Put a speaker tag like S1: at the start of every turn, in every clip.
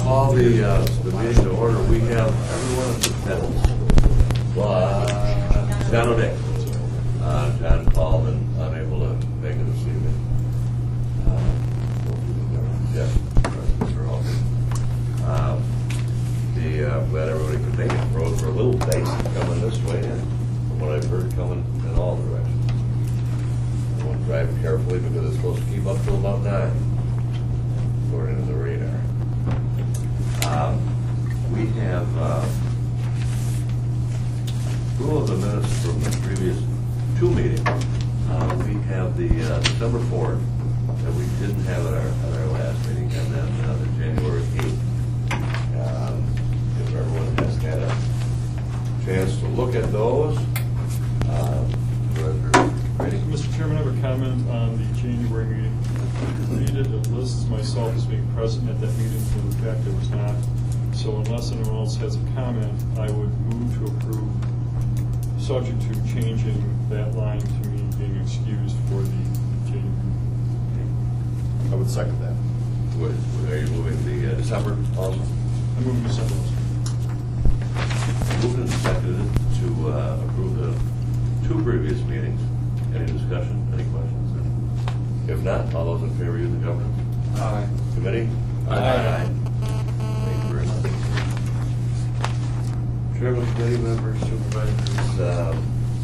S1: Call the meeting to order. We have everyone in attendance. John O'Day. John called and unable to make it this evening. Yes, Mr. Alton. Glad everybody could make it. Roads were a little dicey coming this way, and from what I've heard, coming in all directions. Everyone drive carefully because it's supposed to keep up till about 9, according to the radar. We have rule of the minutes from the previous 2 meetings. We have the December 4th that we didn't have at our last meeting, and then the January 8th. If everyone has had a chance to look at those.
S2: Mr. Chairman, I have a comment on the January meeting. It lists myself as being present at that meeting, for the fact I was not. So unless anyone else has a comment, I would move to approve, subject to changing that line to me being excused for the January meeting.
S3: I would second that.
S1: Are you moving the December also?
S2: I'm moving December also.
S1: Moved and seconded to approve the 2 previous meetings. Any discussion? Any questions? If not, all those in favor use the governance?
S3: Aye.
S1: Committee?
S3: Aye.
S1: Thank you very much. Chairman, committee members, supervisors,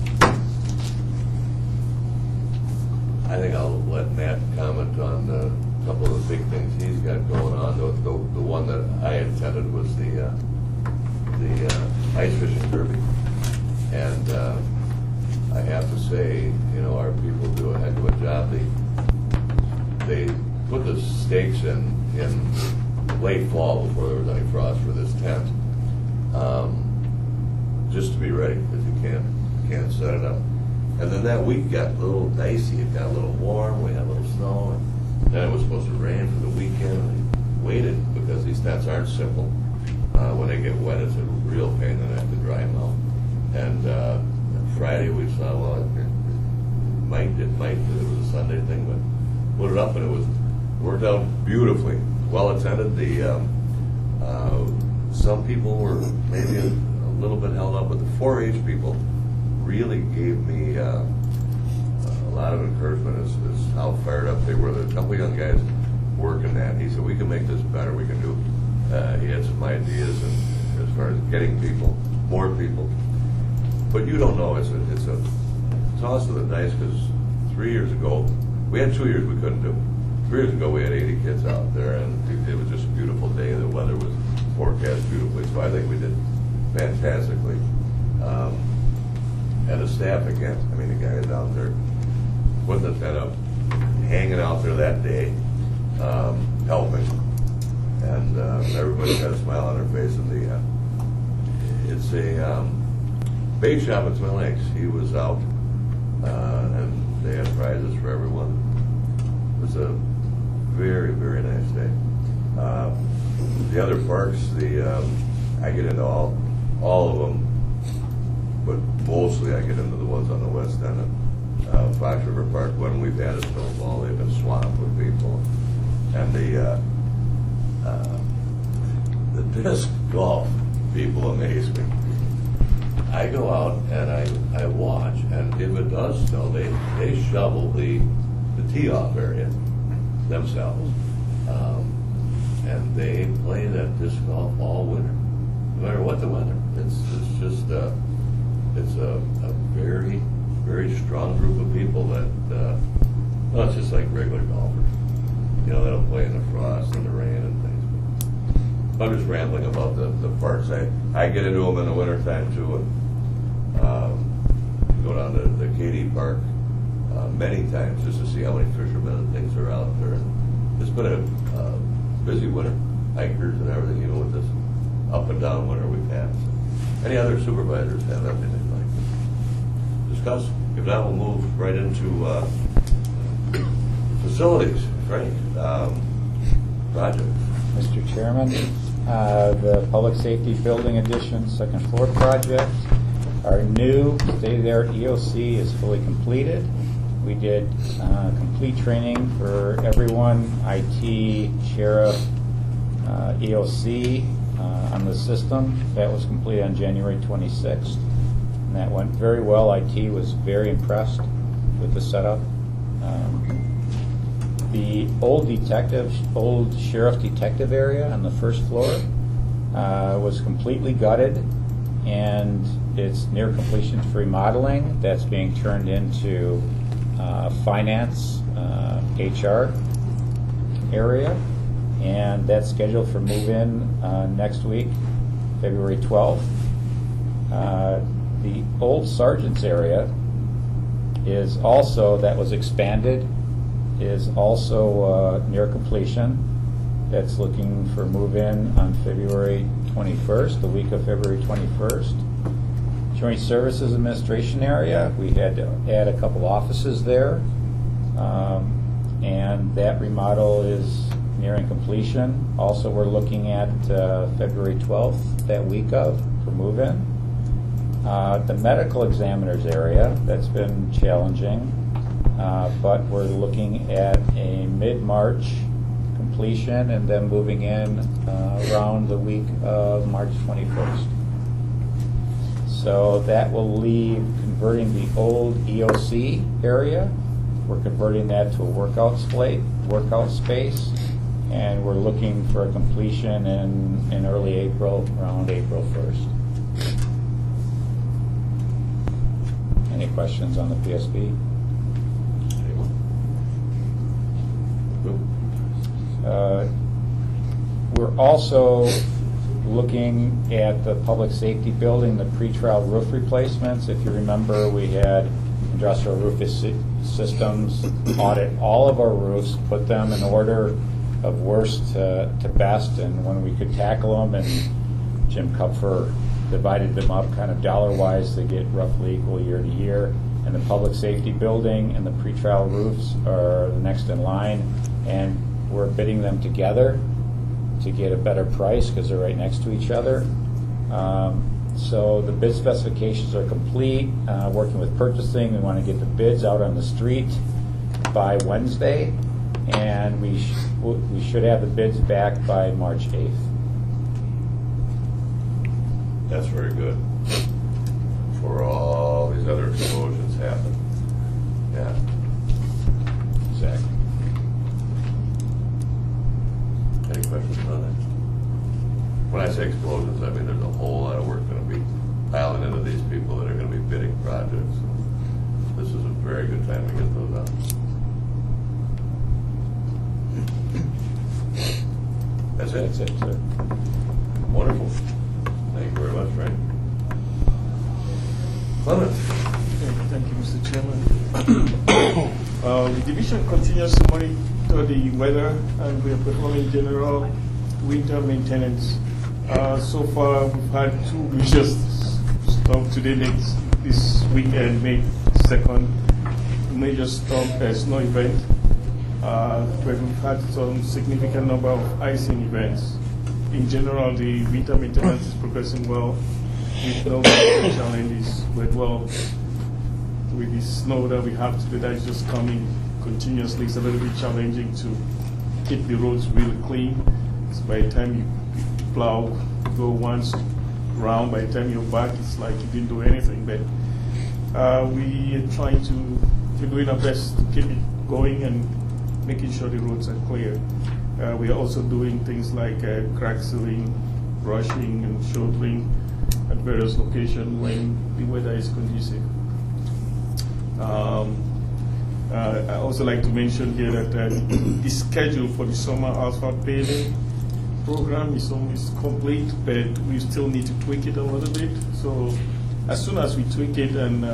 S1: I think I'll let Matt comment on a couple of the big things he's got going on. The one that I attended was the ice fishing derby, and I have to say, our people do a heck of a job. They put the stakes in late fall before there was any frost for this tent, just to be ready, because you can't set it up. And then that week got a little dicey. It got a little warm. We had a little snow, and then it was supposed to rain for the weekend. And they waited because these tents aren't simple. When they get wet, it's a real pain in the neck to dry them out. And Friday we saw, well, it might, because it was a Sunday thing, but put it up and it worked out beautifully. Well attended. Some people were maybe a little bit held up, but the 4-H people really gave me a lot of encouragement as how fired up they were. There were a couple of young guys working that. He said, we can make this better. We can do. He had some ideas as far as getting people, more people. But you don't know. It's a toss of the dice, because 3 years ago, we had 2 years we couldn't do. 3 years ago we had 80 kids out there, and it was just a beautiful day. The weather was forecast beautifully, so I think we did fantastically. And the staff again, the guys out there putting the tent up, hanging out there that day, helping. And everybody's got a smile on their face. And it's a bait shop at Twin Lakes. He was out, and they had prizes for everyone. It was a very, very nice day. The other parks, I get into all of them, but mostly I get into the ones on the west end. Fox River Park, when we've had a snowfall, they've been swamped with people. And the disc golf people amaze me. I go out and I watch, and if it does snow, they shovel the tee-off area themselves, and they play that disc golf all winter, no matter what the weather. It's just it's a very, very strong group of people that well, it's just like regular golfers. They don't play in the frost and the rain and things. I'm just rambling about the parks. I get into them in the wintertime too, and go down to the Katy Park many times just to see how many fishermen and things are out there. And it's been a busy winter, hikers and everything, with this up and down winter we've had. So, any other supervisors have anything they'd like to discuss? If not, we'll move right into facilities. Frank, project.
S4: Mr. Chairman, the Public Safety Building Addition second floor project. Our new state-of-the-art EOC is fully completed. We did complete training for everyone, IT, sheriff, EOC on the system. That was completed on January 26th. And that went very well. IT was very impressed with the setup. The old sheriff detective area on the first floor was completely gutted, and it's near completion for remodeling. That's being turned into finance, HR area, and that's scheduled for move-in next week, February 12th. The old sergeant's area is also, that was expanded, is also near completion. That's looking for move-in on February 21st, the week of February 21st. Joint Services Administration area, we had to add a couple offices there, and that remodel is nearing completion. Also, we're looking at February 12th, that week of, for move-in. The medical examiner's area, that's been challenging, but we're looking at a mid-March completion and then moving in around the week of March 21st. So that will leave converting the old EOC area. We're converting that to a workout space, and we're looking for a completion in early April, around April 1st. Any questions on the PSB? We're also looking at the public safety building, the pretrial roof replacements. If you remember, we had Industrial Roof Systems audit all of our roofs, put them in order of worst to best, and when we could tackle them, and Jim Kupfer divided them up kind of dollar-wise to get roughly equal year to year. And the public safety building and the pretrial roofs are the next in line, and we're bidding them together to get a better price because they're right next to each other. So the bid specifications are complete. Working with purchasing, we want to get the bids out on the street by Wednesday, and we should have the bids back by March 8th.
S1: That's very good. For all these other explosions happen. Yeah.
S4: Exactly.
S1: Any questions on that? When I say explosions, I mean there's a whole lot of work going to be piling into these people that are going to be bidding projects. This is a very good time to get those out. That's it?
S4: That's it, sir.
S1: Wonderful. Thank you very much, Frank. Clement.
S5: Thank you, Mr. Chairman. The division continues to monitor the weather, and we are performing general winter maintenance. So far, we've had two major storms today, this weekend, May 2nd, major storm, snow event. But we've had some significant number of icing events. In general, the winter maintenance is progressing well, with no major challenges. But well, with the snow that we have today that is just coming continuously, it's a little bit challenging to keep the roads really clean. So by the time you plow, go once round, by the time you're back, it's like you didn't do anything. But we are trying to, we're doing our best to keep it going and making sure the roads are clear. We are also doing things like crack sealing, brushing, and shouldering at various locations when the weather is conducive. I also like to mention here that the schedule for the summer asphalt paving program is almost complete, but we still need to tweak it a little bit. So as soon as we tweak it and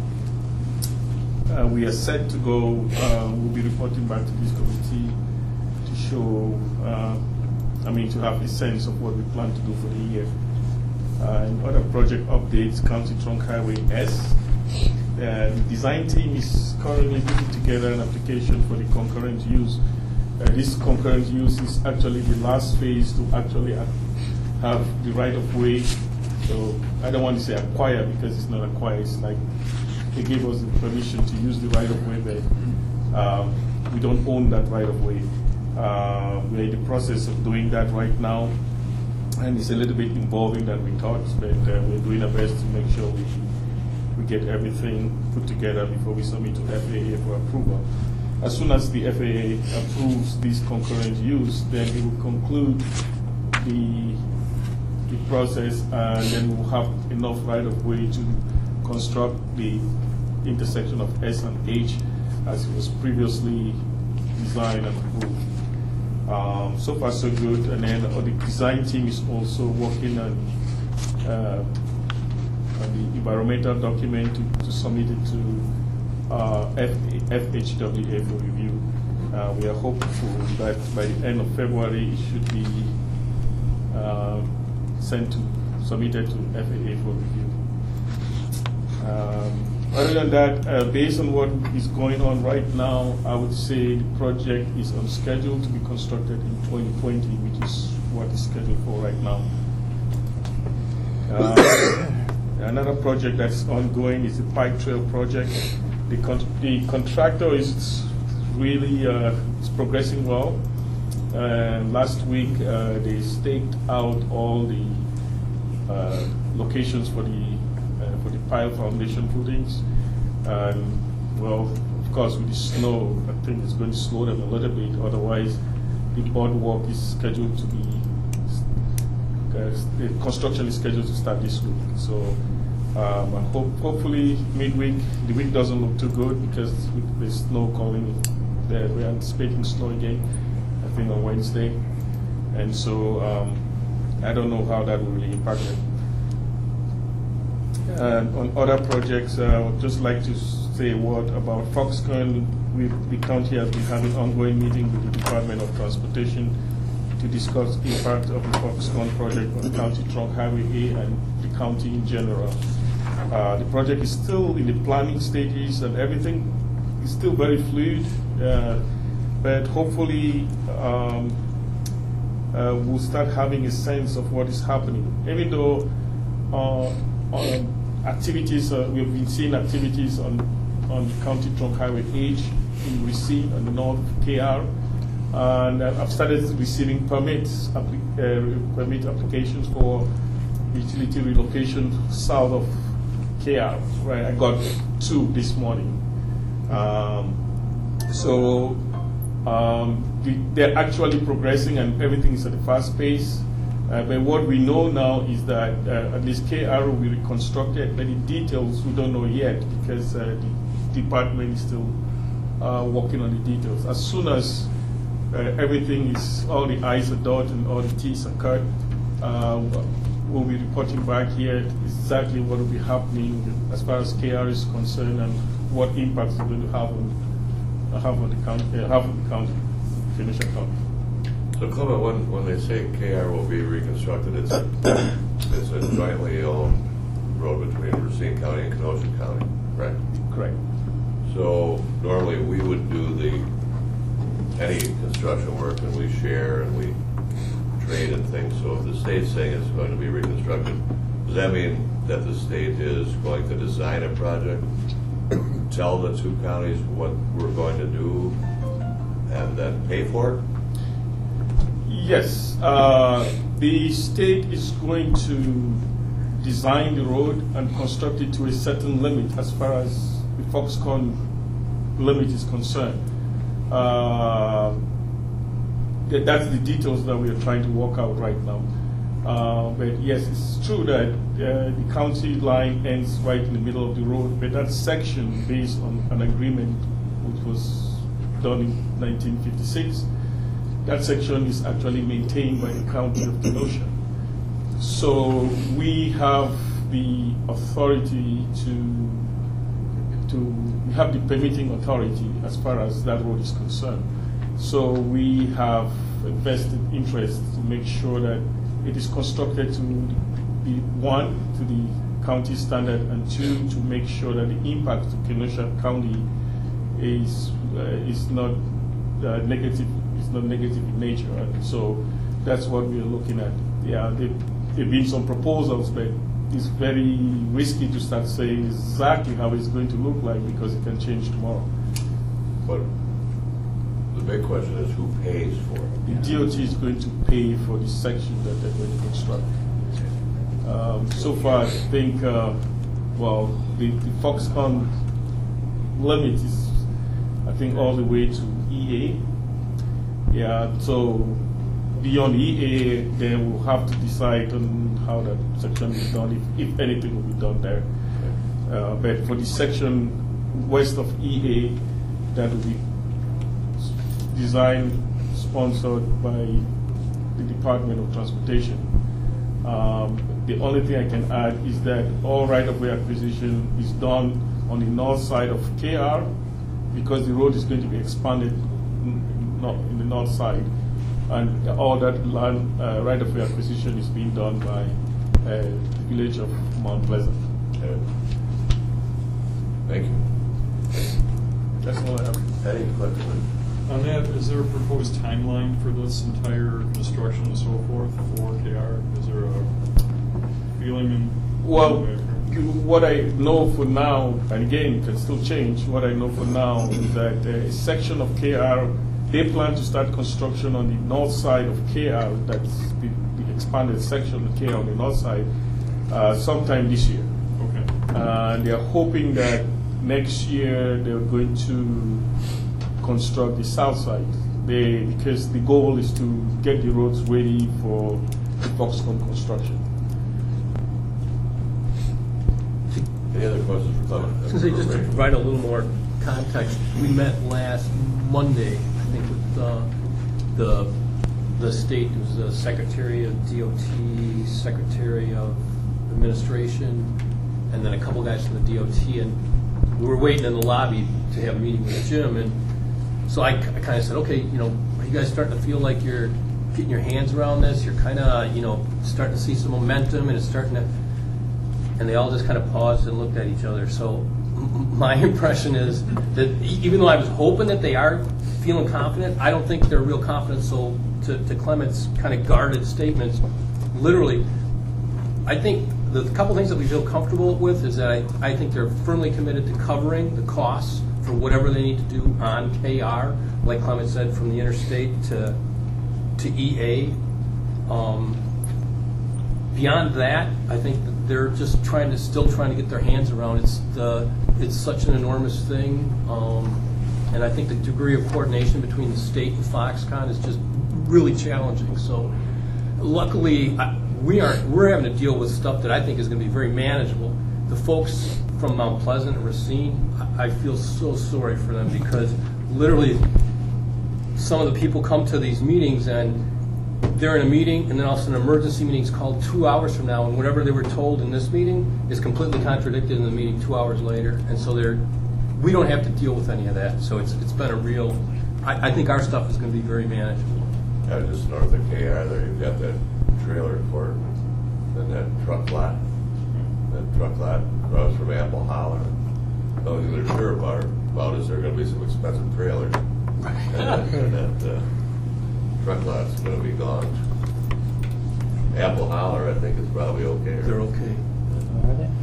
S5: we are set to go, we'll be reporting back to this committee to show, to have a sense of what we plan to do for the year. And other project updates, County Trunk Highway S. The design team is currently putting together an application for the concurrent use. This concurrent use is actually the last phase to actually have the right of way. So I don't want to say acquire because it's not acquire. It's like they gave us the permission to use the right of way, but we don't own that right of way. We're in the process of doing that right now, and it's a little bit involving than we thought, but we're doing our best to make sure we get everything put together before we submit to FAA for approval. As soon as the FAA approves this concurrent use, then it will conclude the process, and then we'll have enough right-of-way to construct the intersection of S and H as it was previously designed and approved. So far so good, and then the design team is also working on the environmental document to submit it to FHWA for review. We are hopeful that by the end of February it should be submitted to FAA for review. Other than that, based on what is going on right now, I would say the project is on schedule to be constructed in 2020, which is what is scheduled for right now. Another project that's ongoing is the Pike Trail project. The contractor is really is progressing well. Last week, they staked out all the locations for the pile foundation footings, and well, of course, with the snow, I think it's going to slow them a little bit. Otherwise, the boardwalk is scheduled to be the construction is scheduled to start this week. So, and hopefully midweek. The week doesn't look too good because there's snow coming. We're anticipating snow again, I think on Wednesday, and so I don't know how that will really impact it. And on other projects, I would just like to say a word about Foxconn. The county has been having ongoing meetings with the Department of Transportation to discuss the impact of the Foxconn project on County Trunk Highway A and the county in general. The project is still in the planning stages, and everything is still very fluid, but hopefully we'll start having a sense of what is happening. Even though activities, we've been seeing activities on the County Trunk Highway H in Racine on the North KR, and I've started receiving permit applications for utility relocation south of KR. Right, I got 2 this morning. They're actually progressing, and everything is at a fast pace. But what we know now is that at least KR will be reconstructed, but the details we don't know yet because the department is still working on the details. As soon as everything is, all the I's are dotted and all the T's are cut, we'll be reporting back here exactly what will be happening as far as KR is concerned and what impacts it's going to have on the county, Kenosha County.
S1: So Clement, when they say KR will be reconstructed, it's a jointly owned road between Racine County and Kenosha County, right?
S5: Correct.
S1: So normally we would do any construction work, and we share and we trade and things. So if the state's saying it's going to be reconstructed, does that mean that the state is going to design a project, tell the 2 counties what we're going to do, and then pay for it?
S5: Yes, the state is going to design the road and construct it to a certain limit as far as the Foxconn limit is concerned. That's the details that we are trying to work out right now. But yes, it's true that the county line ends right in the middle of the road, but that section based on an agreement which was done in 1956, that section is actually maintained by the county of Kenosha. So we have the authority we have the permitting authority as far as that road is concerned. So we have a vested interest to make sure that it is constructed to be, 1, to the county standard, and 2, to make sure that the impact to Kenosha County is not negative. It's not negative in nature, and so that's what we are looking at. Yeah, there've been some proposals, but it's very risky to start saying exactly how it's going to look like because it can change tomorrow.
S1: But The big question is who pays for it?
S5: The DOT is going to pay for the section that they're going to construct. So far, I think, the Foxconn limit is, I think, all the way to EA. Yeah, so beyond EA, then we'll have to decide on how that section is done, if anything will be done there. But for the section west of EA, that will be designed, sponsored by the Department of Transportation. The only thing I can add is that all right-of-way acquisition is done on the north side of KR because the road is going to be expanded in the north side. And all that land right-of-way acquisition is being done by the village of Mount Pleasant.
S1: Okay. Thank you.
S5: That's all I have.
S1: Any questions?
S2: On that, is there a proposed timeline for this entire construction and so forth for KR? Is there a feeling in?
S5: Well, what I know for now, and again, it can still change, what I know for now is that a section of KR, they plan to start construction on the north side of KR, that's the expanded section of KR on the north side, sometime this year.
S2: Okay.
S5: They're hoping that next year they're going to construct the south side. Because the goal is to get the roads ready for the Foxconn construction.
S1: Any other questions for Clement?
S6: I was going to say, just to provide a little more context, we met last Monday, I think, with the state. It was the Secretary of DOT, Secretary of Administration, and then a couple guys from the DOT. And we were waiting in the lobby to have a meeting with Jim. And so I kind of said, okay, are you guys starting to feel like you're getting your hands around this? You're kind of, starting to see some momentum, and it's starting to. And they all just kind of paused and looked at each other. So my impression is that even though I was hoping that they are feeling confident, I don't think they're real confident. So to Clement's kind of guarded statements, literally, I think the couple things that we feel comfortable with is that I think they're firmly committed to covering the costs for whatever they need to do on KR, like Clement said, from the interstate to EA. Beyond that, I think that they're just still trying to get their hands around. It's such an enormous thing, and I think the degree of coordination between the state and Foxconn is just really challenging. So, luckily, we're having to deal with stuff that I think is going to be very manageable. The folks from Mount Pleasant and Racine, I feel so sorry for them because literally, some of the people come to these meetings and they're in a meeting, and then all of a sudden an emergency meeting is called 2 hours from now, and whatever they were told in this meeting is completely contradicted in the meeting 2 hours later. And so we don't have to deal with any of that. So it's been a real, I think our stuff is going to be very manageable.
S1: Yeah, just north of KR there, you've got that trailer court and that truck lot. That truck lot across from Apple Holler. The only thing they're sure about is there are going to be some expensive trailers. And that truck lot's going to be gone. Apple Holler, I think, is probably okay.
S6: They're okay.
S4: Are they?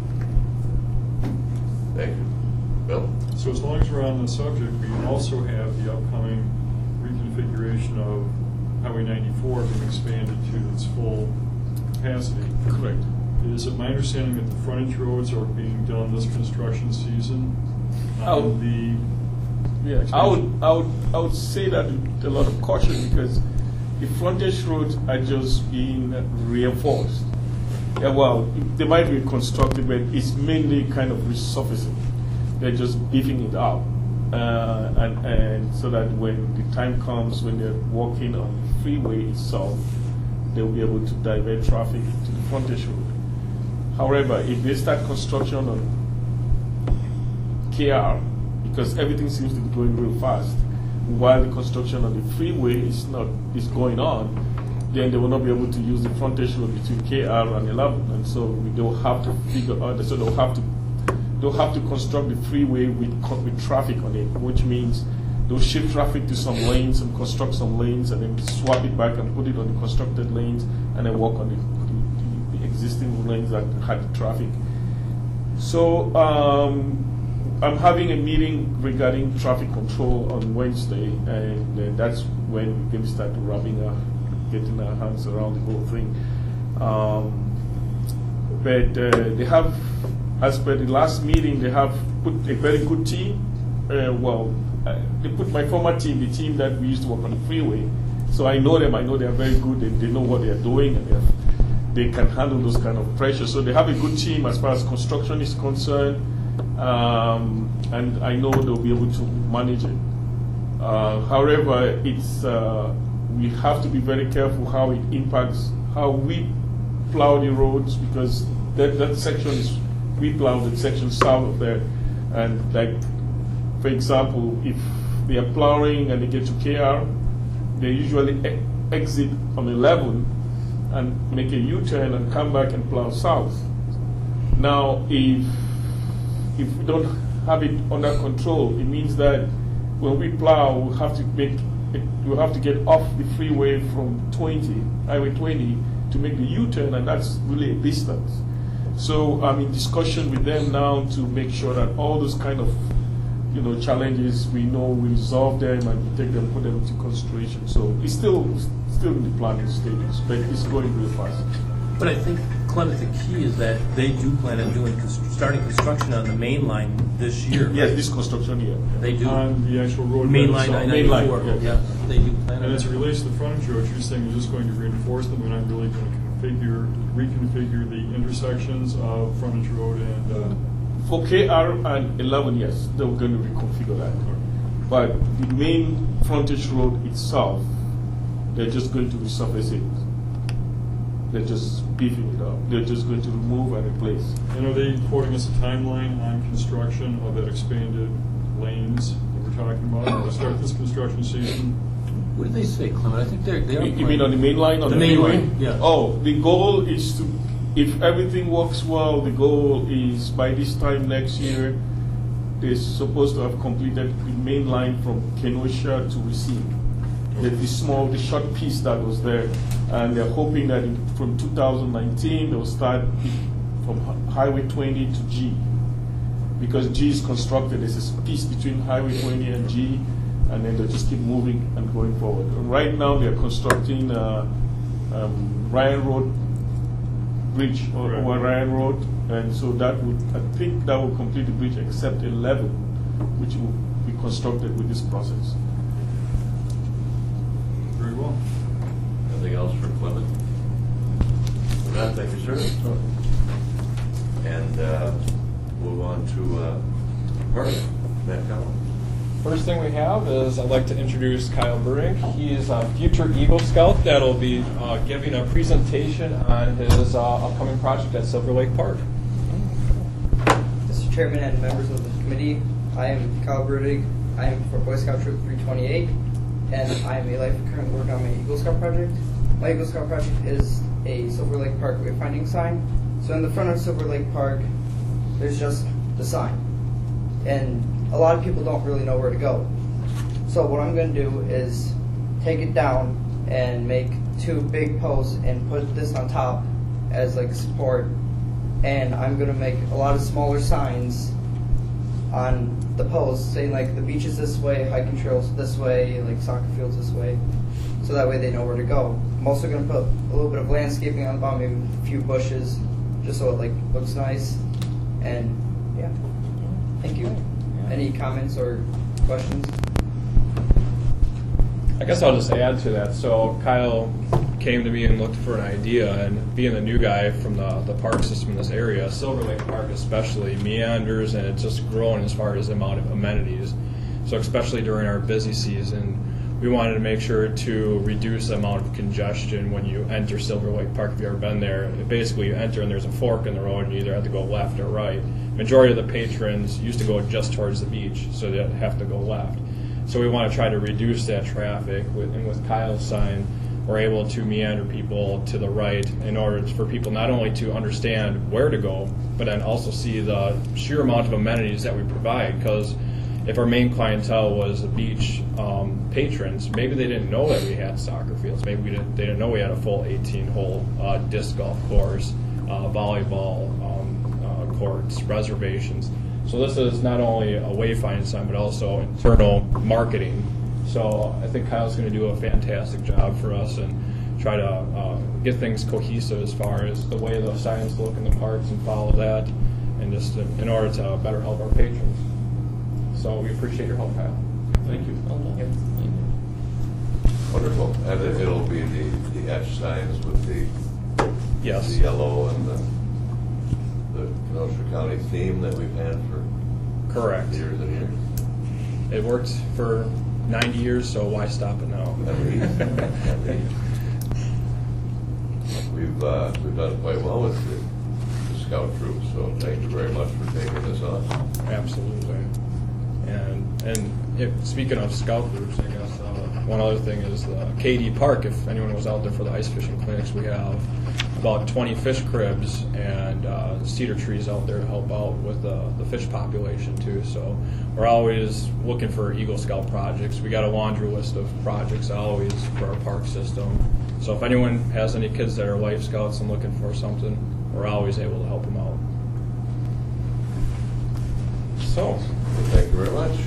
S1: Thank you. Bill?
S2: So as long as we're on the subject, we also have the upcoming reconfiguration of Highway 94 being expanded to its full capacity.
S5: Correct.
S2: Is it my understanding that the frontage roads are being done this construction season?
S5: Oh. Yeah, I would say that with a lot of caution because the frontage roads are just being reinforced. Yeah, well, they might be constructed, but it's mainly kind of resurfacing. They're just beefing it up, and so that when the time comes when they're walking on the freeway itself, they'll be able to divert traffic to the frontage road. However, if they start construction on KR, because everything seems to be going real fast, while the construction on the freeway is going on, then they will not be able to use the frontage road between KR and 11, and so they'll have to figure out. So they'll have to construct the freeway with traffic on it, which means they'll shift traffic to some lanes and construct some lanes, and then swap it back and put it on the constructed lanes, and then walk on the existing lanes that had the traffic. So I'm having a meeting regarding traffic control on Wednesday, and that's when we're going to start getting our hands around the whole thing. But they have, as per the last meeting, they have put a very good team. They put my former team, the team that we used to work on the freeway. So I know them. I know they are very good. They know what they are doing, and they can handle those kind of pressure. So they have a good team as far as construction is concerned, and I know they'll be able to manage it. However, we have to be very careful how it impacts how we plow the roads, because that section is we plow the section south of there, and like, for example, if they are plowing and they get to KR, they usually exit on 11 and make a U-turn and come back and plow south. Now, if we don't have it under control, it means that when we plow, we'll have to get off the freeway from Highway 20, to make the U-turn, and that's really a distance. So I'm in discussion with them now to make sure that all those kind of challenges, we resolve them and put them into consideration. So it's still in the planning stages, but it's going really fast.
S6: But I think, Clement, the key is that they do plan on starting construction on the main line this year.
S5: Yes, this construction year.
S6: They do.
S2: On the actual road.
S6: Main line,
S5: Main line,
S6: 94.
S5: yeah.
S6: They do plan on
S2: And as it
S6: that.
S2: relates to the frontage roads, you're saying you're just going to reinforce them, and not really going to reconfigure the intersections of frontage road and.
S5: For KR and 11, yes, they're going to reconfigure that. But the main frontage road itself, they're just going to resurface it. They're just beefing it up. They're just going to remove and replace.
S2: And are they quoting us a timeline on construction of that expanded lanes that we're talking about? To start this construction season?
S6: What did they say, Clement? I think they are.
S5: You mean on the main line? On
S6: The main
S5: freeway?
S6: line, yeah.
S5: Oh, the goal is to, if everything works well, the goal is by this time next year, they're supposed to have completed the main line from Kenosha to Racine. The short piece that was there. And they're hoping that from 2019, they'll start from Highway 20 to G. Because G is constructed, there's this piece between Highway 20 and G, and then they'll just keep moving and going forward. And right now, they're constructing Ryan Road Bridge, over Ryan Road, and so I think that will complete the bridge except 11, which will be constructed with this process.
S2: Very well.
S1: Anything else for Clement? With that, thank you, sir. And move on to Park, Matt Collins.
S7: First thing we have is I'd like to introduce Kyle Burdick. He's a future Eagle Scout that'll be giving a presentation on his upcoming project at Silver Lake Park.
S8: Mr. Chairman and members of the committee, I am Kyle Burdick. I am for Boy Scout Troop 328, and I am a life currently working on my Eagle Scout project. My Eagle Scout project is a Silver Lake Park wayfinding sign. So in the front of Silver Lake Park, there's just the sign. And a lot of people don't really know where to go. So what I'm going to do is take it down and make 2 big posts and put this on top as like support. And I'm going to make a lot of smaller signs on the posts saying like the beach is this way, hiking trails this way, like soccer fields this way. So that way they know where to go. I'm also going to put a little bit of landscaping on the bottom, maybe a few bushes, just so it like looks nice. And yeah, thank you. Any comments or questions?
S7: I guess I'll just add to that. So Kyle came to me and looked for an idea, and being the new guy from the park system in this area, Silver Lake Park especially, meanders, and it's just growing as far as the amount of amenities. So especially during our busy season, we wanted to make sure to reduce the amount of congestion when you enter Silver Lake Park. If you've ever been there, basically you enter and there's a fork in the road and you either have to go left or right. Majority of the patrons used to go just towards the beach, so they have to go left. So we want to try to reduce that traffic, and with Kyle's sign, we're able to meander people to the right in order for people not only to understand where to go, but then also see the sheer amount of amenities that we provide. Because if our main clientele was the beach patrons, maybe they didn't know that we had soccer fields. Maybe they didn't know we had a full 18-hole disc golf course, volleyball courts, reservations. So this is not only a wayfinding sign, but also internal marketing. So I think Kyle's going to do a fantastic job for us and try to get things cohesive as far as the way the signs look in the parks and follow that, and just in order to better help our patrons. So we appreciate your help, Kyle.
S2: Thank you.
S1: Wonderful. And it'll be the etched signs with the
S7: Yes.
S1: yellow and the Kenosha County theme that we've had for
S7: Correct.
S1: years and years.
S7: It worked for 90 years, so why stop it now?
S1: We've done quite well with the scout troop, so thank you very much for taking this on.
S7: Absolutely. And speaking of scout groups, I guess one other thing is KD Park. If anyone was out there for the ice fishing clinics, we have about 20 fish cribs and cedar trees out there to help out with the fish population too. So we're always looking for Eagle Scout projects. We got a laundry list of projects always for our park system. So if anyone has any kids that are Life Scouts and looking for something, we're always able to help them out. So,
S1: Thank you very much.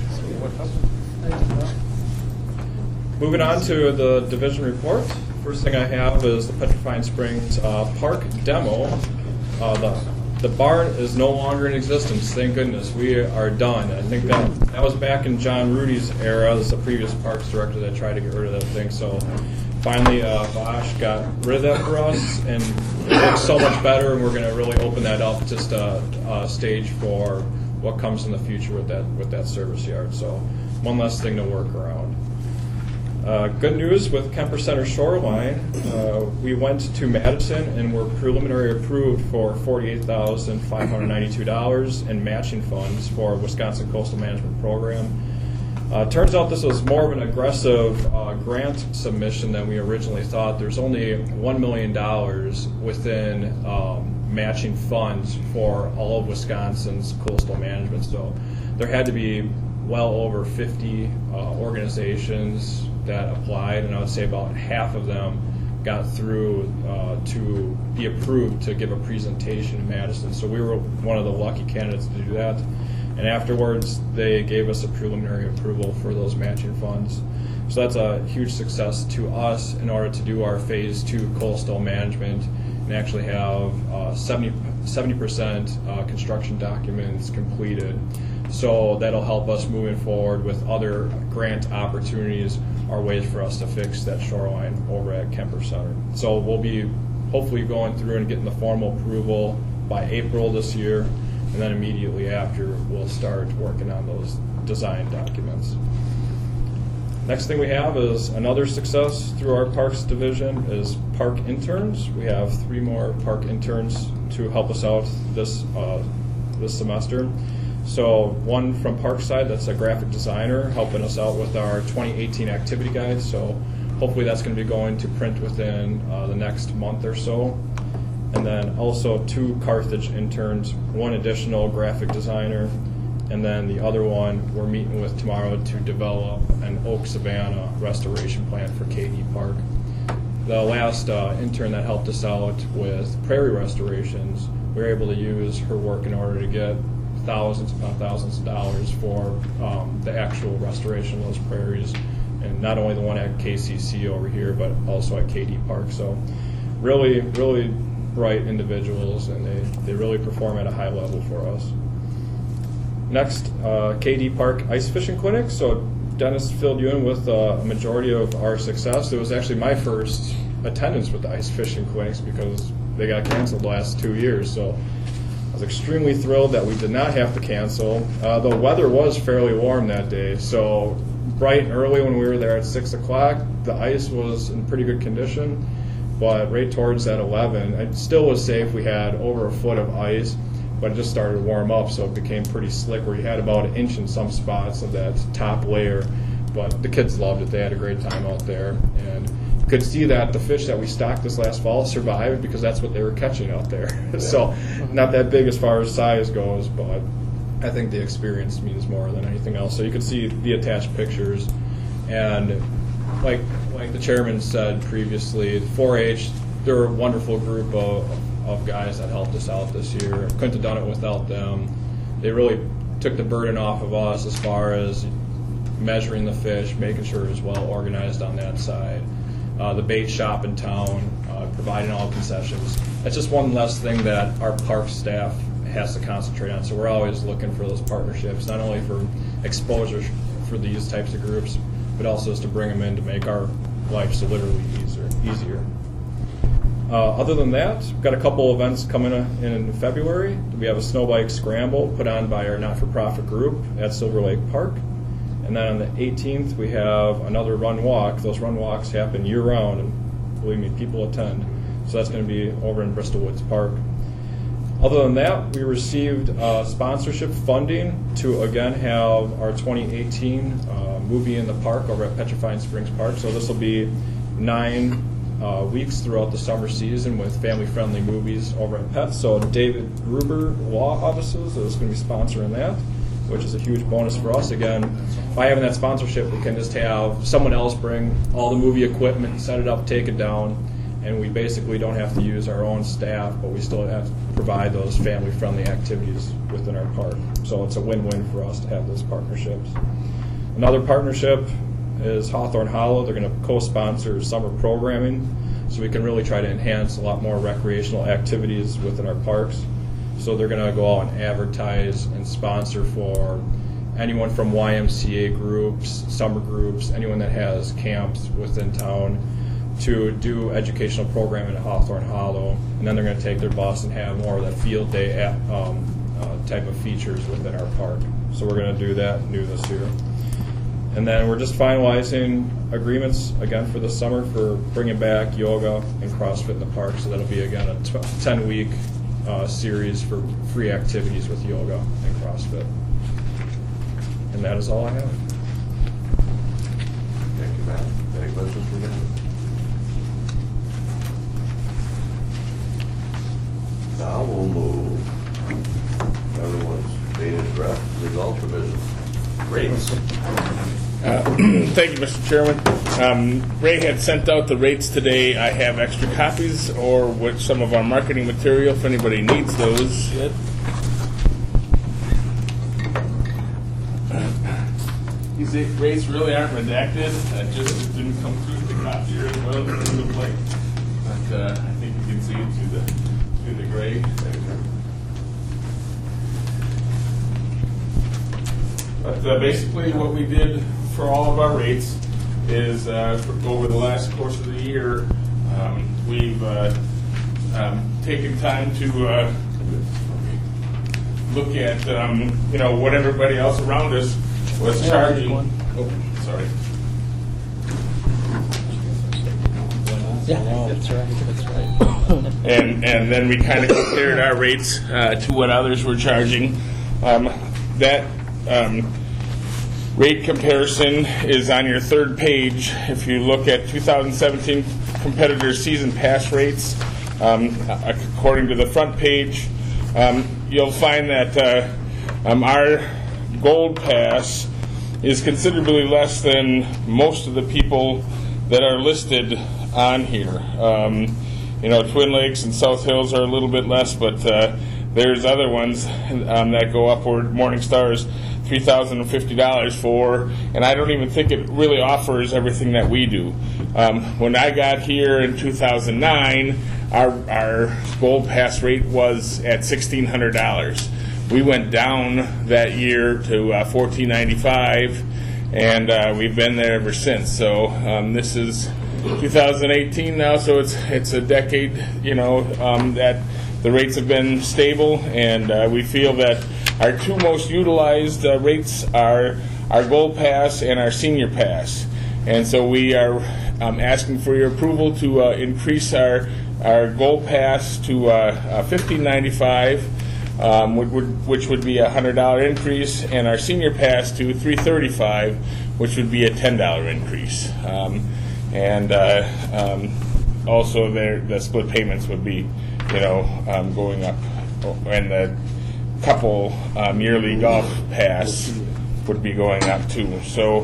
S7: moving on to the division report. First thing I have is the Petrifying Springs Park demo. The barn is no longer in existence. Thank goodness, we are done. I think that was back in John Rudy's era. As the previous parks director that tried to get rid of that thing. So finally, Bosch got rid of that for us, and it looks so much better. And we're going to really open that up, just a stage for what comes in the future with that service yard. So one less thing to work around. Good news with Kemper Center Shoreline. We went to Madison and were preliminary approved for $48,592 in matching funds for Wisconsin Coastal Management Program. Turns out this was more of an aggressive grant submission than we originally thought. There's only $1 million within matching funds for all of Wisconsin's coastal management. So there had to be well over 50 organizations that applied, and I would say about half of them got through to be approved to give a presentation in Madison. So we were one of the lucky candidates to do that. And afterwards, they gave us a preliminary approval for those matching funds. So that's a huge success to us in order to do our Phase 2 coastal management and actually have 70% construction documents completed. So that'll help us moving forward with other grant opportunities or ways for us to fix that shoreline over at Kemper Center. So we'll be hopefully going through and getting the formal approval by April this year, and then immediately after we'll start working on those design documents. Next thing we have is another success through our parks division is park interns. We have 3 more park interns to help us out this semester. So one from Parkside, that's a graphic designer helping us out with our 2018 activity guide. So hopefully that's going to be going to print within the next month or so. And then also 2 Carthage interns, 1 additional graphic designer, and then the other one we're meeting with tomorrow to develop an Oak Savannah restoration plan for KD Park. The last intern that helped us out with prairie restorations, we were able to use her work in order to get thousands, if not thousands of dollars for the actual restoration of those prairies, and not only the one at KCC over here, but also at KD Park. So really, really bright individuals, and they really perform at a high level for us. Next, KD Park Ice Fishing Clinic. So Dennis filled you in with a majority of our success. It was actually my first attendance with the ice fishing clinics because they got canceled the last 2 years. So I was extremely thrilled that we did not have to cancel. The weather was fairly warm that day, so bright and early when we were there at 6 o'clock, the ice was in pretty good condition, but right towards that 11, it still was safe. We had over a foot of ice, but it just started to warm up, so it became pretty slick where you had about an inch in some spots of that top layer. But the kids loved it. They had a great time out there, and you could see that the fish that we stocked this last fall survived because that's what they were catching out there. So not that big as far as size goes, but I think the experience means more than anything else. So you could see the attached pictures, and like the chairman said previously, 4-H, they're a wonderful group of guys that helped us out this year. Couldn't have done it without them. They really took the burden off of us as far as measuring the fish, making sure it was well organized on that side. The bait shop in town, providing all concessions. That's just one less thing that our park staff has to concentrate on. So we're always looking for those partnerships, not only for exposure for these types of groups, but also just to bring them in to make our lives literally easier. Other than that, we've got a couple events coming in February. We have a snow bike scramble put on by our not-for-profit group at Silver Lake Park. And then on the 18th, we have another run walk. Those run walks happen year-round, and believe me, people attend. So that's going to be over in Bristol Woods Park. Other than that, we received sponsorship funding to, again, have our 2018 movie in the park over at Petrifying Springs Park. So this will be 9 weeks throughout the summer season with family-friendly movies over at PET. So David Gruber Law Offices is going to be sponsoring that, which is a huge bonus for us. Again, by having that sponsorship, we can just have someone else bring all the movie equipment, set it up, take it down, and we basically don't have to use our own staff, but we still have to provide those family-friendly activities within our park. So it's a win-win for us to have those partnerships. Another partnership is Hawthorne Hollow. They're going to co-sponsor summer programming, so we can really try to enhance a lot more recreational activities within our parks. So they're going to go out and advertise and sponsor for anyone from YMCA groups, summer groups, anyone that has camps within town to do educational programming at Hawthorne Hollow. And then they're going to take their bus and have more of that field day type of features within our park. So we're going to do that new this year. And then we're just finalizing agreements again for the summer for bringing back yoga and CrossFit in the park. So that'll be again a 10-week series for free activities with yoga and CrossFit. And that is all I have.
S1: Thank you, Matt. Any questions for Matt? Now we'll move. Everyone's bated breath. Results revision. Rates.
S9: Thank you, Mr. Chairman. Ray had sent out the rates today. I have extra copies or with some of our marketing material if anybody needs those. These rates really aren't redacted. It just didn't come through the copier as well as it looked like. But I think you can see it through the gray. But basically what we did for all of our rates is over the last course of the year, we've taken time to look at what everybody else around us was charging. Oh, sorry.
S6: Yeah, that's right.
S9: And then we kind of compared our rates to what others were charging. That rate comparison is on your third page. If you look at 2017 competitor season pass rates, according to the front page, you'll find that our gold pass is considerably less than most of the people that are listed on here. Twin Lakes and South Hills are a little bit less, but there's other ones that go upward. Morningstar is $3,050 for, and I don't even think it really offers everything that we do. When I got here in 2009, our gold pass rate was at $1,600. We went down that year to $1,495, and we've been there ever since. So this is 2018 now, so it's a decade, that the rates have been stable, and we feel that our two most utilized rates are our Gold Pass and our Senior Pass. And so we are asking for your approval to increase our Gold Pass to $1,595, which would be a $100 increase, and our Senior Pass to $335, which would be a $10 increase. Also the split payments would be, going up, and the couple yearly golf pass would be going up too. So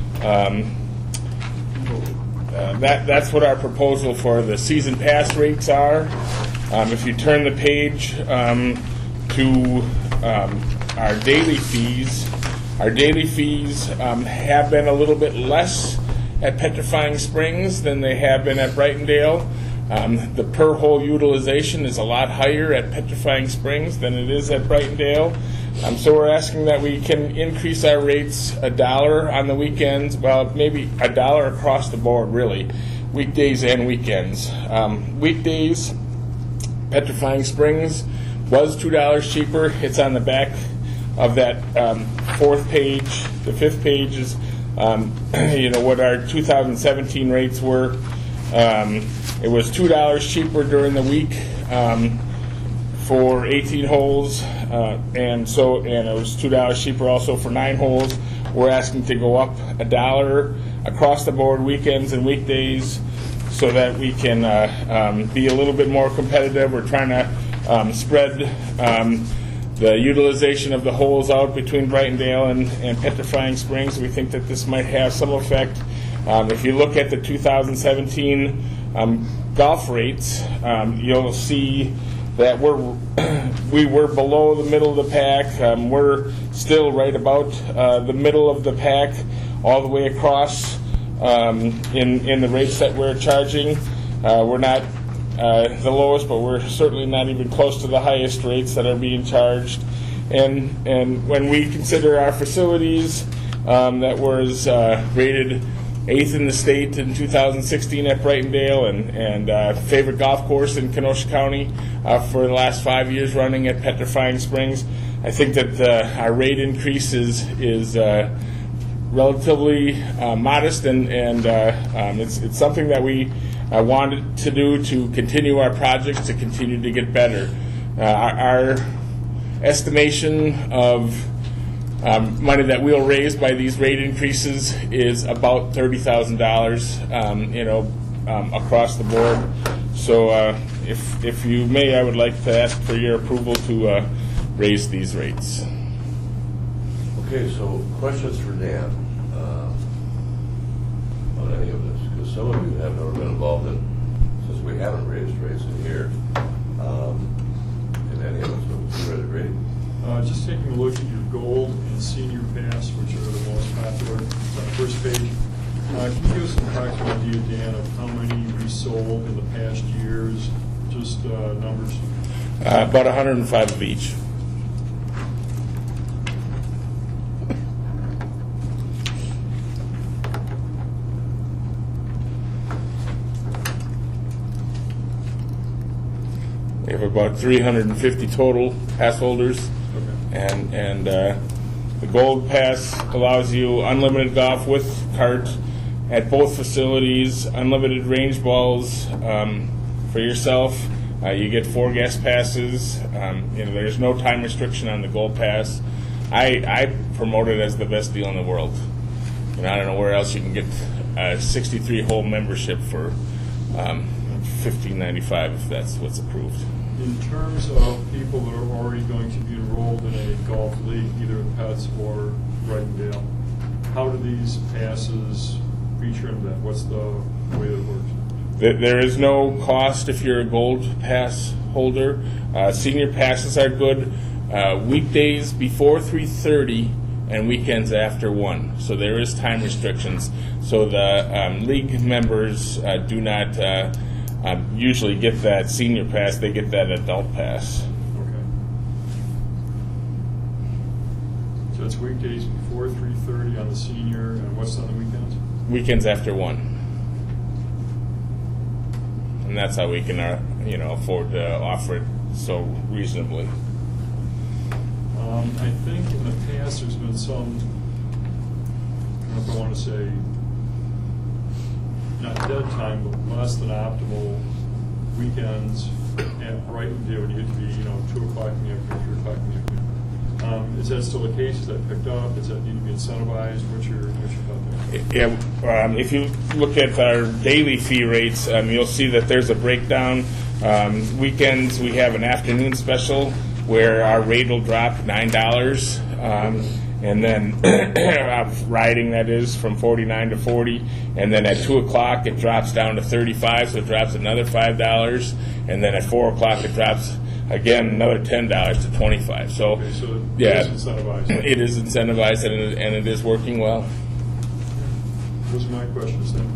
S9: that's what our proposal for the season pass rates are. If you turn the page to our daily fees. Our daily fees have been a little bit less at Petrifying Springs than they have been at Brightondale. The per hole utilization is a lot higher at Petrifying Springs than it is at Brightondale. So we're asking that we can increase our rates $1 on the weekends, well, maybe $1 across the board, really, weekdays and weekends. Weekdays, Petrifying Springs was $2 cheaper. It's on the back of that fourth page. The fifth page is what our 2017 rates were. It was $2 cheaper during the week for 18 holes, and it was $2 cheaper also for 9 holes. We're asking to go up $1 across the board, weekends and weekdays, so that we can be a little bit more competitive. We're trying to spread the utilization of the holes out between Brightondale and Petrifying Springs. We think that this might have some effect. If you look at the 2017 golf rates, you'll see that we were below the middle of the pack. We're still right about the middle of the pack all the way across in the rates that we're charging. We're not the lowest, but we're certainly not even close to the highest rates that are being charged. And when we consider our facilities, that was rated 8th in the state in 2016 at Brightondale, and favorite golf course in Kenosha County for the last 5 years running at Petrifying Springs. I think that our rate increase is relatively modest, and it's something that we wanted to do to continue our projects, to continue to get better. Our estimation of money that we'll raise by these rate increases is about $30,000, across the board. So if you may, I would like to ask for your approval to raise these rates.
S1: Okay, so questions for Dan on any of this? Because some of you have never been involved in, since we haven't raised rates in here, in any of us, but you ready to read?
S2: Just taking a look at your gold and senior pass, which are the most popular, on the first page. Can you give us an approximate idea, Dan, of how many we sold in the past years? Just numbers.
S9: About 105 of each. We have about 350 total pass holders. And the gold pass allows you unlimited golf with cart at both facilities, unlimited range balls for yourself. You get 4 guest passes. There's no time restriction on the gold pass. I promote it as the best deal in the world. I don't know where else you can get a 63-hole membership for $15.95 if that's what's approved.
S2: In terms of people that are already going to be enrolled in a golf league, either in Pets or Brightondale, how do these passes feature in that? What's the way that it works?
S9: There is no cost if you're a gold pass holder. Senior passes are good weekdays before 3:30 and weekends after 1. So there is time restrictions. So the league members do not usually get that senior pass. They get that adult pass.
S2: Okay. So it's weekdays before 3:30 on the senior, and what's on the weekends?
S9: Weekends after 1. And that's how we can, afford to offer it so reasonably.
S2: I think in the past there's been some, I don't know if I want to say, not dead time, but less than optimal weekends at Brightondale when you get to be, 2 o'clock in the afternoon, 3 o'clock in the afternoon. Is that still the case? Is that picked up? Does that need to be incentivized? What's your thought there?
S9: Yeah, if you look at our daily fee rates, you'll see that there's a breakdown. Weekends, we have an afternoon special where our rate will drop $9. And then riding, that is, from 49 to 40, and then at 2 o'clock it drops down to 35, so it drops another $5, and then at 4 o'clock it drops again, another $10 to $25. So,
S2: Okay, so
S9: yeah,
S2: it is incentivized.
S9: it is incentivized, and it is working well.
S2: Those are my questions then.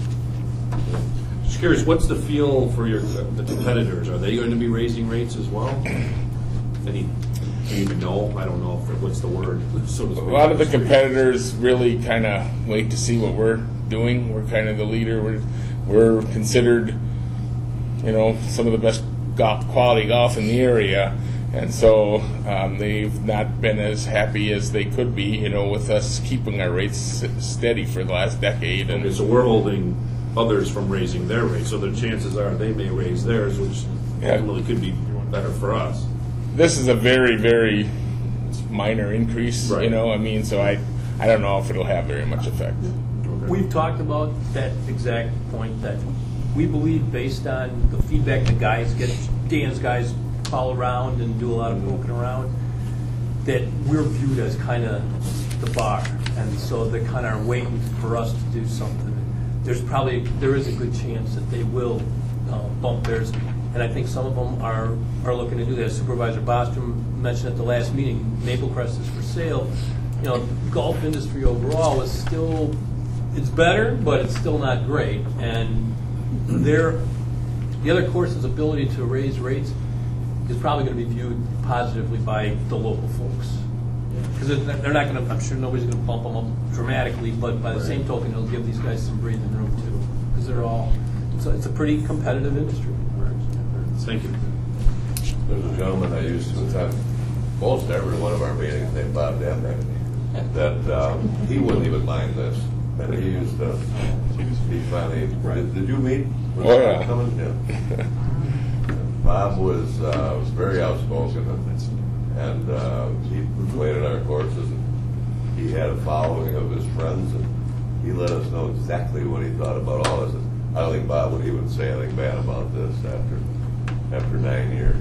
S3: Just curious, what's the feel for the competitors? Are they going to be raising rates as well? Any, do you even know? I don't know what's the word, so to
S9: A
S3: speak.
S9: lot of the competitors really kind of wait to see what we're doing. We're kind of the leader. We're considered, some of the best quality golf in the area, and so they've not been as happy as they could be, with us keeping our rates steady for the last decade. And
S3: Okay, so we're holding others from raising their rates, so the chances are they may raise theirs, which ultimately could be better for us.
S9: this is a very, very minor increase,
S3: Right.
S9: So I don't know if it'll have very much effect.
S6: We've talked about that exact point, that we believe, based on the feedback the guys get, Dan's guys call around and do a lot of poking around, that we're viewed as kind of the bar, and so they kind of are waiting for us to do something. There is a good chance that they will bump theirs, and I think some of them are looking to do that. Supervisor Bostrom mentioned at the last meeting, Maple Crest is for sale. The golf industry overall is still, it's better, but it's still not great, and the other course's ability to raise rates is probably going to be viewed positively by the local folks. Because they're not going to, I'm sure nobody's going to bump them up dramatically, but by the same token, it'll give these guys some breathing room too. Because it's a pretty competitive industry.
S3: Thank you.
S1: There's a gentleman I used to attend most every one of our meetings named Bob Demnick, that he wouldn't even mind this. And he used to be funny. Did you meet? Was
S9: Oh,
S1: Bob
S9: yeah.
S1: coming? Yeah. Bob was very outspoken, and he played at our courses. And he had a following of his friends, and he let us know exactly what he thought about all this. I don't think Bob would even say anything bad about this after 9 years.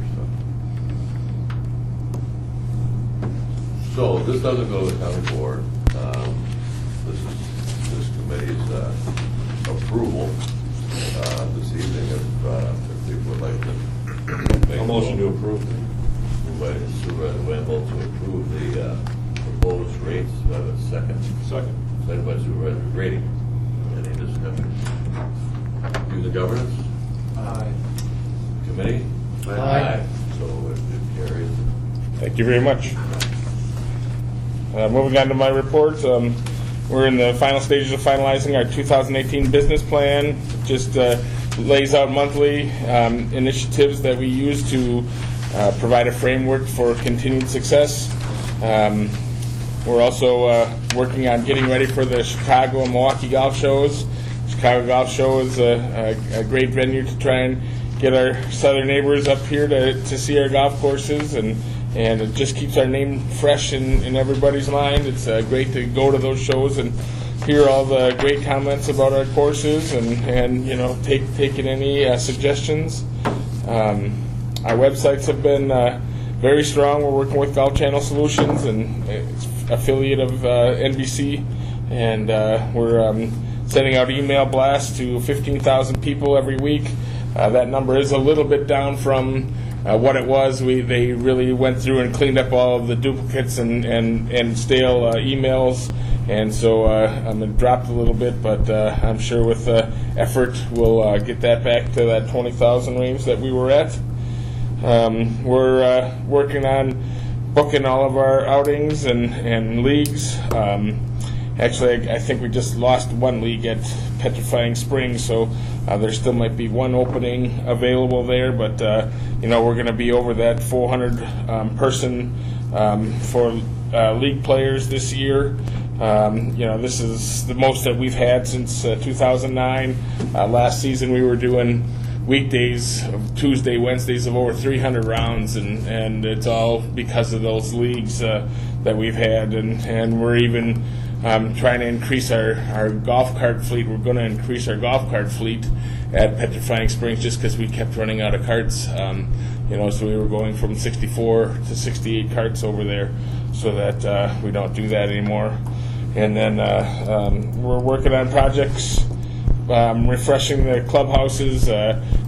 S1: So this doesn't go to the county board. This is this committee's approval this evening. If people would like to make
S3: A motion to approve.
S1: Moved by Supervisor Wendell to approve the proposed rates. Do I have a second?
S2: Second.
S1: Second by Supervisor Grady. Any discussion? Do the governance?
S5: Aye.
S1: Committee?
S5: Aye.
S1: So it carries.
S9: Thank you very much. Moving on to my report, we're in the final stages of finalizing our 2018 business plan. Just lays out monthly initiatives that we use to provide a framework for continued success. We're also working on getting ready for the Chicago and Milwaukee golf shows. Chicago Golf Show is a great venue to try and get our southern neighbors up here to see our golf courses, and it just keeps our name fresh in everybody's mind. It's great to go to those shows and hear all the great comments about our courses, and take in any suggestions. Our websites have been very strong. We're working with Golf Channel Solutions, and it's affiliate of NBC, and we're sending out email blasts to 15,000 people every week. That number is a little bit down from what it was. They really went through and cleaned up all of the duplicates and stale emails, and so it dropped a little bit, but I'm sure with effort we'll get that back to that 20,000 range that we were at. We're working on booking all of our outings and leagues. Actually, I think we just lost one league at Petrifying Springs, so there still might be one opening available there, but we're going to be over that 400 person for league players this year. This is the most that we've had since 2009. Last season we were doing weekdays of Tuesday, Wednesdays of over 300 rounds, and it's all because of those leagues that we've had, and we're even trying to increase our golf cart fleet. We're going to increase our golf cart fleet at Petrifying Springs just because we kept running out of carts. So we were going from 64 to 68 carts over there, so that we don't do that anymore. And then we're working on projects, refreshing the clubhouses,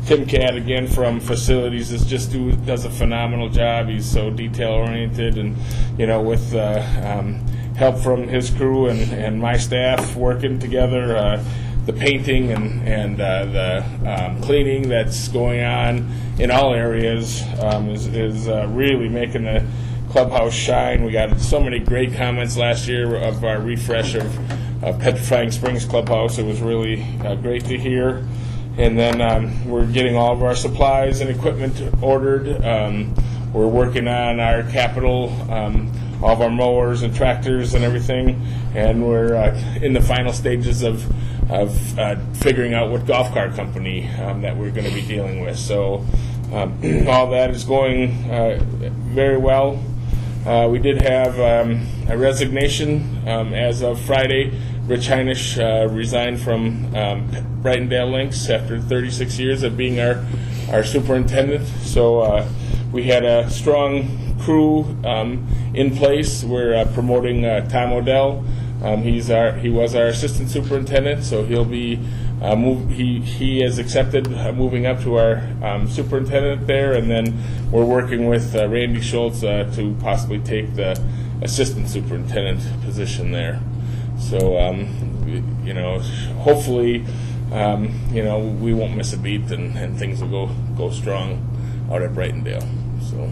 S9: Tim Catt, again, from facilities, does a phenomenal job. He's so detail-oriented, and, with help from his crew and my staff working together, the painting and the cleaning that's going on in all areas is really making the clubhouse shine. We got so many great comments last year of our refresh of Petrifying Springs Clubhouse. It was really great to hear. And then we're getting all of our supplies and equipment ordered. We're working on our capital, all of our mowers and tractors and everything, and we're in the final stages of figuring out what golf cart company that we're going to be dealing with. So all that is going very well. We did have a resignation as of Friday. Rich Heinisch resigned from Brightondale Lynx after 36 years of being our superintendent. So we had a strong crew in place. We're promoting Tom Odell. He was our assistant superintendent, so he'll be he has accepted moving up to our superintendent there, and then we're working with Randy Schultz to possibly take the assistant superintendent position there. So hopefully we won't miss a beat, and things will go strong out at Brightondale. So.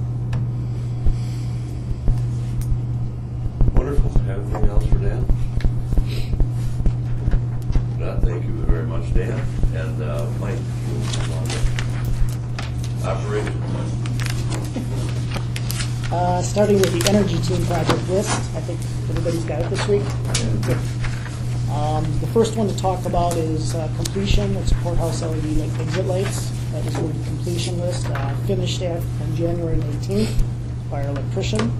S1: Wonderful. Anything else for Dan? No, thank you very much, Dan. And Mike, you move on to operations.
S10: Starting with the energy team project list, I think everybody's got it this week. Good. The first one to talk about is completion. It's courthouse LED exit lights. That is with the completion list. Finished that on January 18th by our electrician.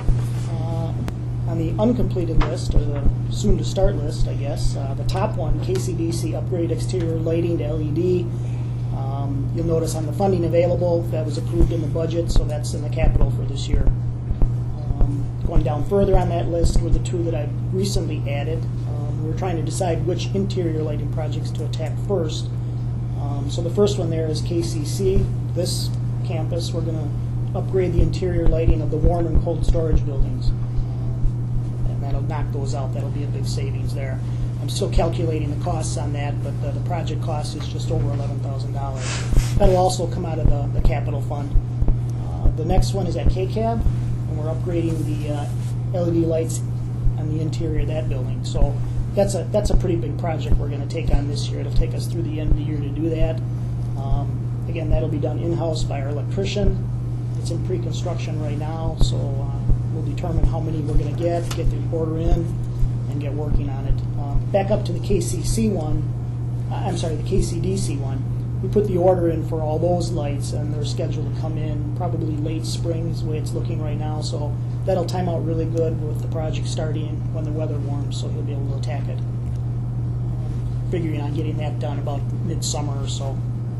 S10: On the uncompleted list, or the soon-to-start list, I guess, the top one, KCDC, upgrade exterior lighting to LED. You'll notice on the funding available, that was approved in the budget, so that's in the capital for this year. Going down further on that list were the two that I recently added. We were trying to decide which interior lighting projects to attack first. So the first one there is KCC. This campus, we're going to upgrade the interior lighting of the warm and cold storage buildings. That'll knock those out. That'll be a big savings there. I'm still calculating the costs on that, but the project cost is just over $11,000. That'll also come out of the capital fund. The next one is at KCAB, and we're upgrading the LED lights on the interior of that building. So that's a pretty big project we're going to take on this year. It'll take us through the end of the year to do that. Again, that'll be done in-house by our electrician. It's in pre-construction right now, so we'll determine how many we're going to get the order in, and get working on it. Back up to the KCC one, the KCDC one. We put the order in for all those lights, and they're scheduled to come in probably late spring is the way it's looking right now. So that'll time out really good with the project starting when the weather warms, so you'll be able to attack it. Figuring on getting that done about midsummer or so.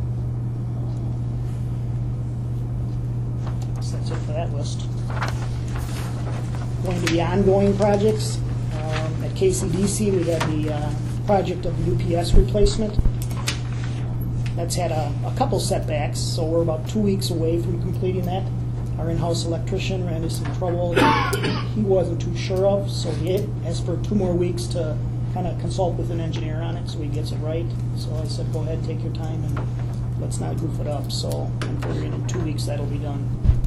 S10: So that's it for that list. Going to the ongoing projects. At KCDC, we have the project of the UPS replacement. That's had a couple setbacks, so we're about 2 weeks away from completing that. Our in-house electrician ran into some trouble that he wasn't too sure of, so he asked for 2 more weeks to kind of consult with an engineer on it so he gets it right. So I said, go ahead, take your time, and let's not goof it up. So I'm figuring in 2 weeks that'll be done.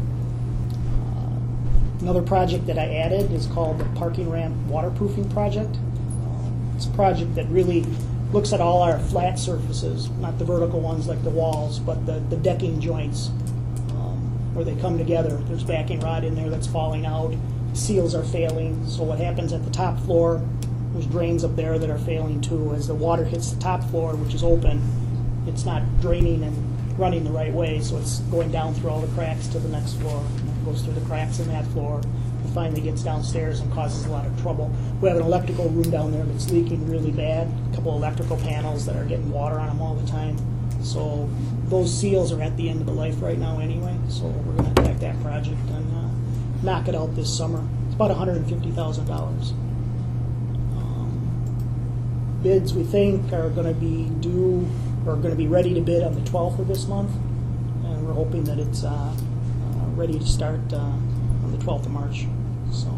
S10: Another project that I added is called the Parking Ramp Waterproofing Project. It's a project that really looks at all our flat surfaces, not the vertical ones like the walls, but the decking joints where they come together. There's backing rod in there that's falling out. Seals are failing. So what happens at the top floor, there's drains up there that are failing too. As the water hits the top floor, which is open, it's not draining and running the right way, so it's going down through all the cracks to the next floor. And it goes through the cracks in that floor and finally gets downstairs and causes a lot of trouble. We have an electrical room down there that's leaking really bad, a couple electrical panels that are getting water on them all the time. So those seals are at the end of the life right now anyway, so we're going to attack that project and knock it out this summer. It's about $150,000. Bids, we think, are going to be due are going to be ready to bid on the 12th of this month, and we're hoping that it's ready to start on the 12th of March. So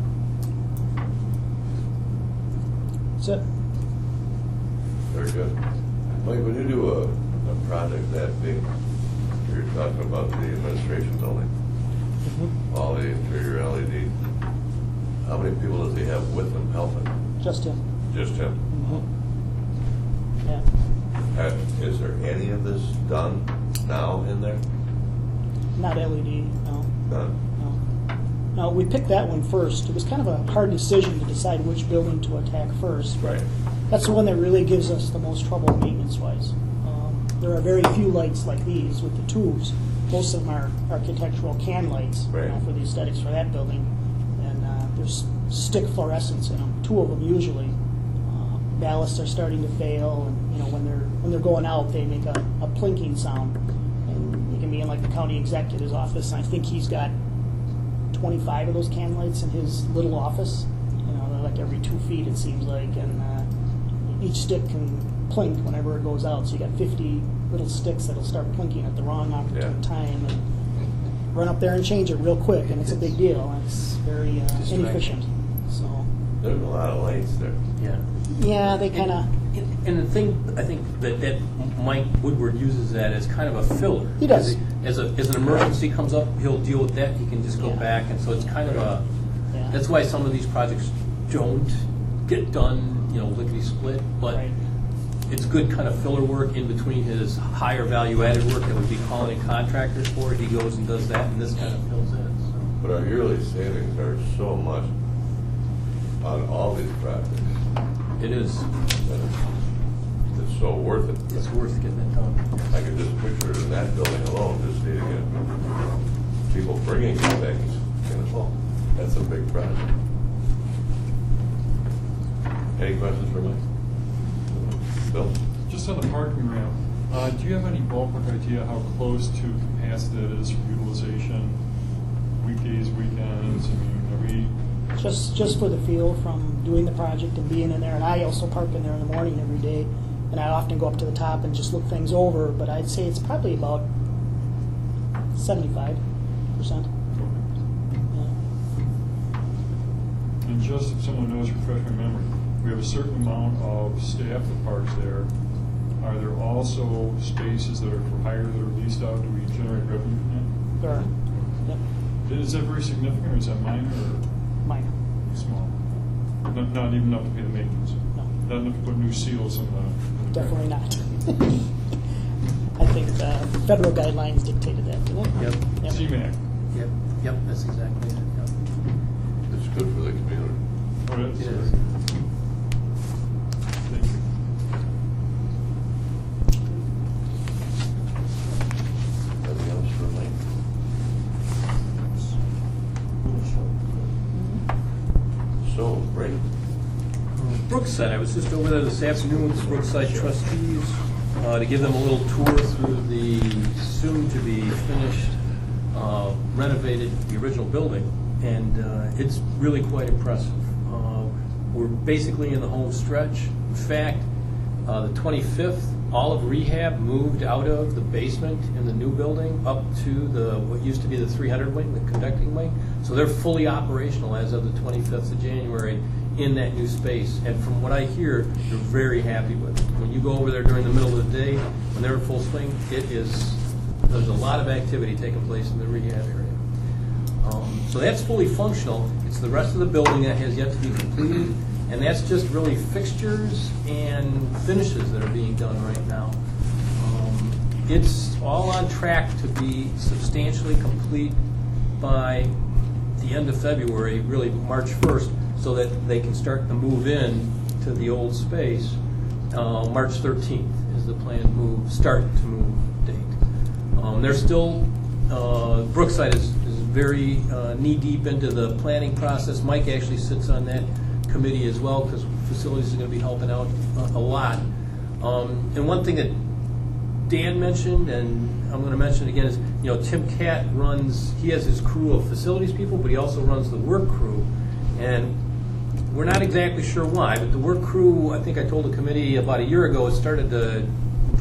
S10: that's it.
S1: Very good. Mike, when you do a project that big, you're talking about the administration building, all the interior LED, how many people does he have with him helping?
S10: Just him.
S1: Just him?
S10: Yeah.
S1: Is there any of this done now in there?
S10: Not LED, no.
S1: None?
S10: No, we picked that one first. It was kind of a hard decision to decide which building to attack first.
S1: Right.
S10: That's the one that really gives us the most trouble maintenance-wise. There are very few lights like these with the tubes. Most of them are architectural can lights
S1: Right.
S10: for the aesthetics for that building. And there's stick fluorescence in them, 2 of them usually. Ballasts are starting to fail, and when they're going out, they make a plinking sound. And you can be in like the county executive's office, and I think he's got 25 of those can lights in his little office. They're like every 2 feet, it seems like, and each stick can plink whenever it goes out. So you got 50 little sticks that'll start plinking at the wrong opportune time, and run up there and change it real quick, and it's a big deal. And it's very inefficient. So
S1: There's a lot of lights there.
S10: yeah, they kind of.
S6: And the thing, I think, that Mike Woodward uses that as kind of a filler.
S10: He does.
S6: As an emergency comes up, he'll deal with that, he can just go
S10: Yeah.
S6: back, and so it's kind of a,
S10: Yeah.
S6: that's why some of these projects don't get done, lickety-split, but
S10: Right.
S6: it's good kind of filler work in between his higher value-added work that would be calling in contractors for. He goes and does that, and this kind of fills in, so.
S1: But our yearly savings are so much on all these projects.
S6: It is,
S1: that it's so worth it.
S6: it's worth getting it done.
S1: I could just picture it in that building alone, just needing it. People bringing things, that's a big project. Any questions for Mike? Bill?
S2: Just on the parking ramp, do you have any ballpark idea how close to capacity that is for utilization, weekdays, weekends? I mean, are we?
S10: Just for the feel from doing the project and being in there, and I also park in there in the morning every day, and I often go up to the top and just look things over, but I'd say it's probably about 75%.
S2: And just if someone knows, refresh my memory, we have a certain amount of staff that parks there. Are there also spaces that are for hire that are leased out? Do we generate revenue from
S10: There are, yep,
S2: that? Is that very significant, or is that minor or
S10: minor,
S2: small? Not even enough to pay the maintenance?
S10: no,
S2: Not enough to put new seals on the...
S10: definitely not. I think federal guidelines dictated that, didn't it?
S6: Yep.
S10: Yep.
S2: CMAQ.
S6: Yep, that's exactly it, yep.
S1: It's good for the community.
S2: Oh, it is?
S6: It is.
S2: Thank you.
S1: Anything else for Mike? So, break.
S6: Brookside, I was just over there this afternoon with the Brookside trustees to give them a little tour through the soon-to-be finished renovated, the original building, and it's really quite impressive. We're basically in the home stretch. In fact, the 25th, all of rehab moved out of the basement in the new building up to what used to be the 300 wing, the conducting wing. So they're fully operational as of the 25th of January in that new space. And from what I hear, they're very happy with it. When you go over there during the middle of the day, when they're in full swing, there's a lot of activity taking place in the rehab area. So that's fully functional. It's the rest of the building that has yet to be completed, and that's just really fixtures and finishes that are being done right now. It's all on track to be substantially complete by the end of February, really March 1st, so that they can start to move in to the old space. March 13th is the planned start to move date. They're still, Brookside is very knee-deep into the planning process. Mike actually sits on that committee as well, because facilities is going to be helping out a lot. And one thing that Dan mentioned, and I'm going to mention again, is Tim Catt he has his crew of facilities people, but he also runs the work crew. And we're not exactly sure why, but the work crew, I think I told the committee about a year ago, it started to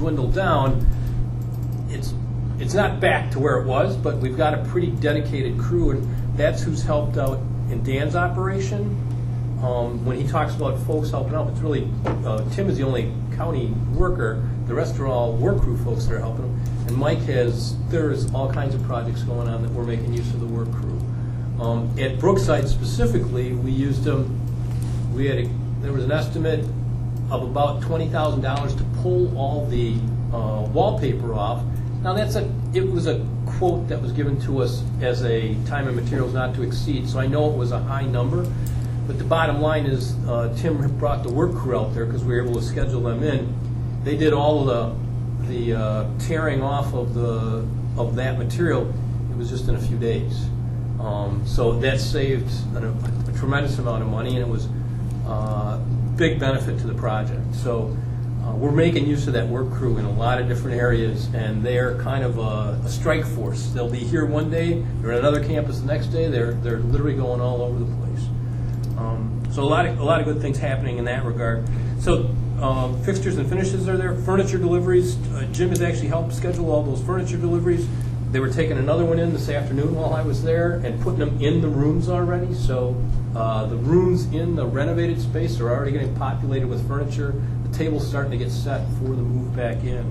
S6: dwindled down. It's not back to where it was, but we've got a pretty dedicated crew, and that's who's helped out in Dan's operation. When he talks about folks helping out, it's really Tim is the only county worker. The rest are all work crew folks that are helping him. And Mike there's all kinds of projects going on that we're making use of the work crew. At Brookside specifically, we used them. There was an estimate of about $20,000 to pull all the wallpaper off. Now it was a quote that was given to us as a time and materials not to exceed, so I know it was a high number. But the bottom line is Tim brought the work crew out there because we were able to schedule them in. They did all of the tearing off of that material. It was just in a few days. So that saved a tremendous amount of money, and it was a big benefit to the project. So we're making use of that work crew in a lot of different areas, and they're kind of a strike force. They'll be here one day, they're at another campus the next day. They're literally going all over the place. So a lot of good things happening in that regard. So fixtures and finishes are there. Furniture deliveries. Jim has actually helped schedule all those furniture deliveries. They were taking another one in this afternoon while I was there and putting them in the rooms already. So the rooms in the renovated space are already getting populated with furniture. The table's starting to get set for the move back in.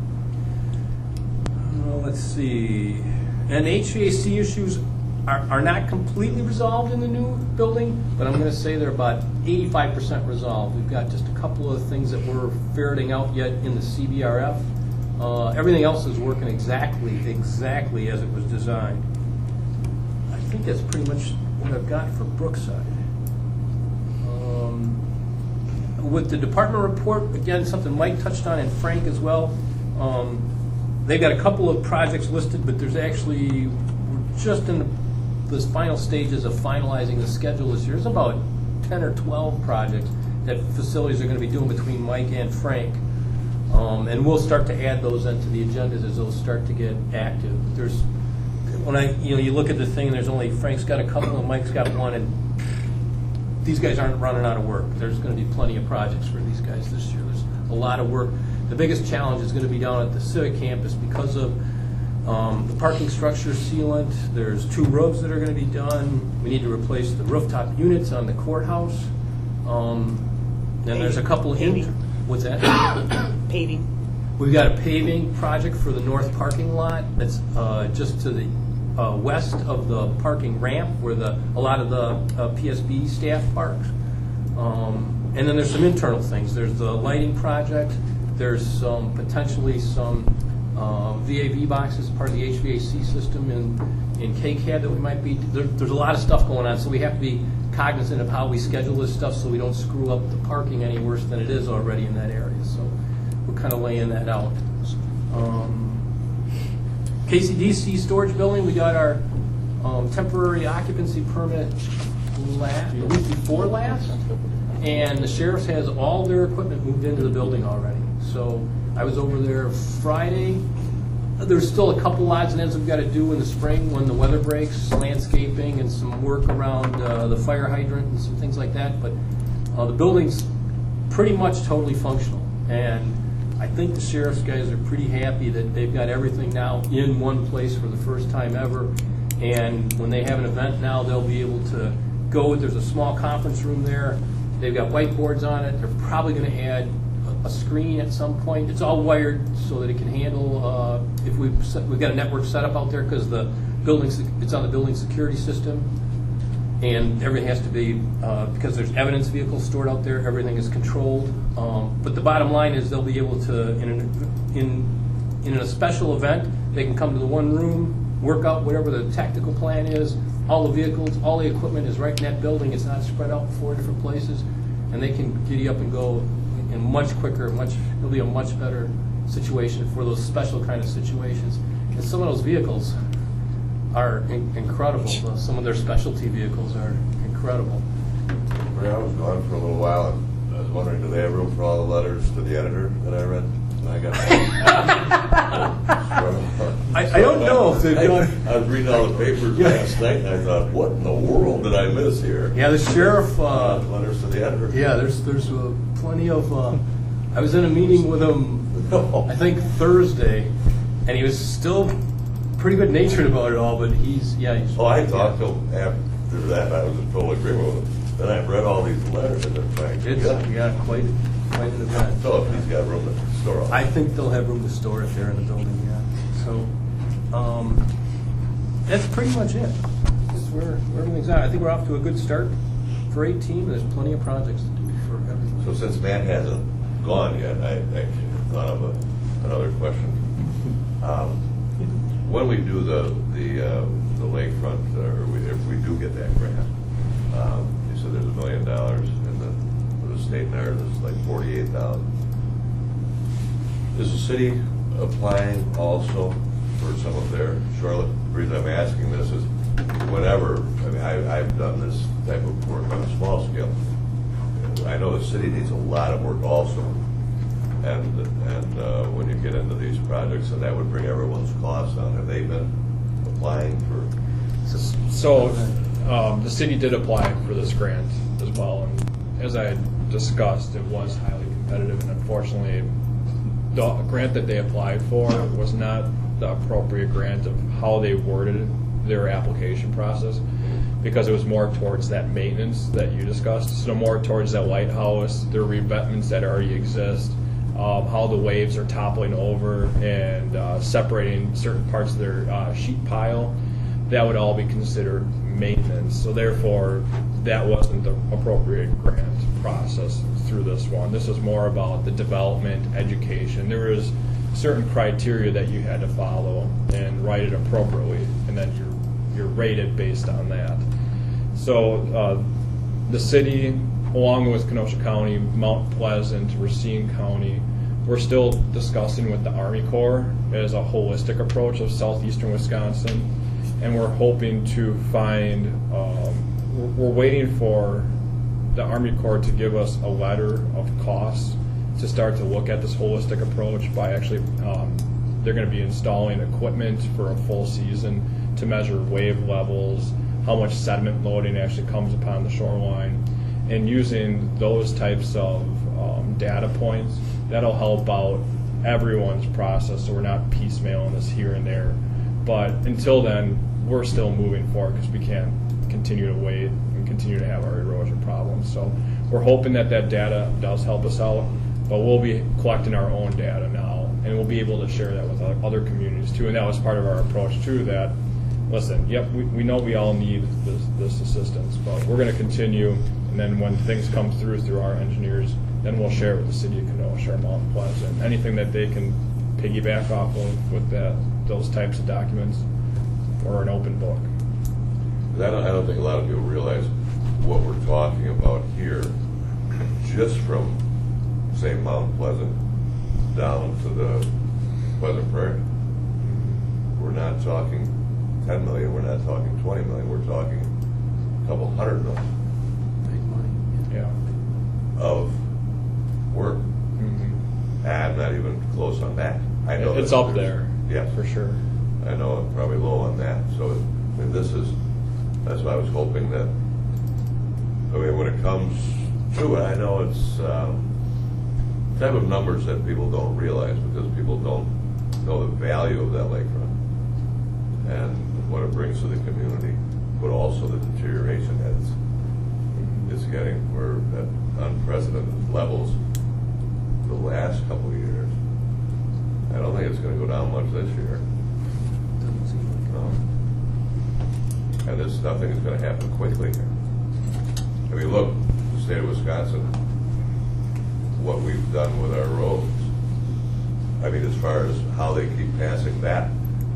S6: Let's see. And HVAC issues are not completely resolved in the new building, but I'm going to say they're about 85% resolved. We've got just a couple of things that we're ferreting out yet in the CBRF. Everything else is working exactly as it was designed. I think that's pretty much what I've got for Brookside. With the department report, again, something Mike touched on and Frank as well. They've got a couple of projects listed, but we're just in the final stages of finalizing the schedule this year. There's about 10 or 12 projects that facilities are going to be doing between Mike and Frank. And we'll start to add those into the agendas as those start to get active. You look at the thing, Frank's got a couple and Mike's got one, and these guys aren't running out of work. There's going to be plenty of projects for these guys this year. There's a lot of work. The biggest challenge is going to be down at the Civic Campus because of the parking structure sealant. There's 2 roofs that are going to be done. We need to replace the rooftop units on the courthouse. And there's a couple of what's that?
S10: Paving.
S6: We've got a paving project for the north parking lot that's just to the west of the parking ramp where a lot of the PSB staff parks. And then there's some internal things. There's the lighting project. There's potentially some VAV boxes, part of the HVAC system in KCAD that we might be. There's a lot of stuff going on, so we have to be cognizant of how we schedule this stuff so we don't screw up the parking any worse than it is already in that area. So we're kind of laying that out. KCDC storage building, we got our temporary occupancy permit the week before last, and the sheriff's has all their equipment moved into the building already. So I was over there Friday. There's still a couple odds and ends we've got to do in the spring when the weather breaks, landscaping and some work around the fire hydrant and some things like that. But the building's pretty much totally functional. And I think the sheriff's guys are pretty happy that they've got everything now in one place for the first time ever. And when they have an event now, they'll be able to go. There's a small conference room there. They've got whiteboards on it. They're probably going to add a screen at some point. It's all wired so that it can handle, if we've got a network set up out there because it's on the building security system, and everything has to be, because there's evidence vehicles stored out there, everything is controlled. But the bottom line is they'll be able to, in a special event, they can come to the one room, work out whatever the tactical plan is. All the vehicles, all the equipment is right in that building. It's not spread out in 4 different places, and they can giddy up and go in much quicker, it'll be a much better situation for those special kind of situations. And some of those vehicles are incredible. Some of their specialty vehicles are incredible.
S1: I was gone for a little while, and I was wondering, do they have room for all the letters to the editor that I read? And I got
S6: I don't know if they've done.
S1: I was reading all the papers last night, and I thought, what in the world did I miss here?
S6: Yeah, the sheriff.
S1: Letters to the editor.
S6: Yeah, there's plenty of. I was in a meeting with him I think Thursday, and he was still pretty good natured about it all. But he's
S1: Oh, I talked to him after that. I was in total agreement with him. Then I read all these letters and it's like,
S6: It's quite an event.
S1: So if he's got room to store all.
S6: I think they'll have room to store it there in the building. Yeah. So that's pretty much it. That's where everything's at. I think we're off to a good start for 18. There's plenty of projects to do for everyone.
S1: So since Matt hasn't gone yet, I actually thought of another question. When we do the lakefront, if we do get that grant, you said there's $1 million in the state there. There's like 48,000. Is the city applying also for some of their Charlotte? The reason I'm asking this is whenever, I mean, I've done this type of work on a small scale. I know the city needs a lot of work also. And when you get into these projects, and that would bring everyone's costs down. Have they been applying for?
S7: So the city did apply for this grant as well, and as I had discussed, it was highly competitive, and unfortunately, the grant that they applied for was not the appropriate grant of how they worded their application process, because it was more towards that maintenance that you discussed, so more towards that lighthouse, the revetments that already exist, how the waves are toppling over and separating certain parts of their sheet pile. That would all be considered maintenance. So therefore, that wasn't the appropriate grant process through this one. This was more about the development, education. There was certain criteria that you had to follow and write it appropriately, and then you're rated based on that. So the city, along with Kenosha County, Mount Pleasant, Racine County, we're still discussing with the Army Corps as a holistic approach of southeastern Wisconsin, and we're hoping to find, we're waiting for the Army Corps to give us a letter of costs to start to look at this holistic approach by actually, they're going to be installing equipment for a full season to measure wave levels, how much sediment loading actually comes upon the shoreline, and using those types of data points, that'll help out everyone's process so we're not piecemealing this here and there. But until then, we're still moving forward because we can't continue to wait and continue to have our erosion problems. So we're hoping that that data does help us out, but we'll be collecting our own data now, and we'll be able to share that with other communities too. And that was part of our approach too, that, listen, yep, we know we all need this assistance, but we're going to continue, and then when things come through our engineers, then we'll share it with the city of Kenosha or Mount Pleasant. Anything that they can piggyback off of with those types of documents, or an open book.
S1: I don't think a lot of people realize what we're talking about here, just from, say, Mount Pleasant down to the Pleasant Prairie. We're not talking 10 million, we're not talking 20 million, we're talking a couple $100 million.
S6: Big money.
S7: Yeah.
S1: Of work. I'm not even close on that. I know
S7: It's
S1: that
S7: up
S1: there's-
S7: there.
S1: Yeah,
S7: For sure.
S1: I know I'm probably low on that. So, I mean, that's why I was hoping that, I mean, when it comes to it, I know it's type of numbers that people don't realize because people don't know the value of that lakefront and what it brings to the community, but also the deterioration that it's getting. We're at unprecedented levels the last couple of years. I don't think it's going to go down much this year.
S6: Doesn't seem like it.
S1: And this nothing is going to happen quickly here. I mean, look, the state of Wisconsin, what we've done with our roads. I mean, as far as how they keep passing that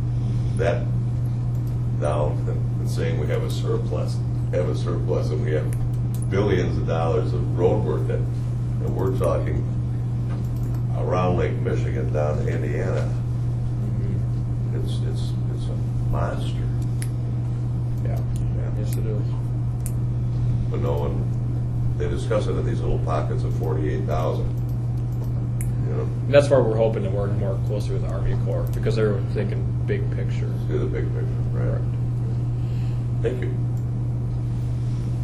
S1: down and saying we have a surplus, and we have billions of dollars of road work that, and we're talking around Lake Michigan down to Indiana. It's a monster.
S7: Yeah. Yes, it is.
S1: But no one, they discuss it in these little pockets of 48,000. You know,
S7: And that's why we're hoping to work more closely with the Army Corps, because they're thinking big picture.
S1: see the big picture, right? Thank you.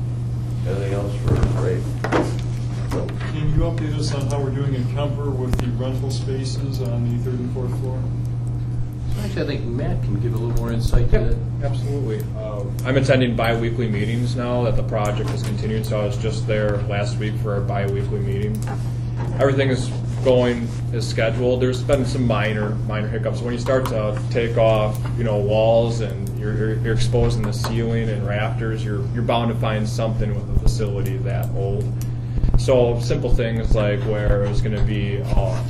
S1: Anything else for Ray?
S2: Can you update us on how we're doing in Kemper with the rental spaces on the third and fourth floor?
S6: Actually, I think Matt can give a little more insight to that.
S7: Absolutely. I'm attending bi-weekly meetings now that the project is continuing, so I was just there last week for our bi-weekly meeting. Everything is going as scheduled. There's been some minor hiccups. When you start to take off, walls and you're exposing the ceiling and rafters, you're bound to find something with a facility that old. So simple things like where it was going to be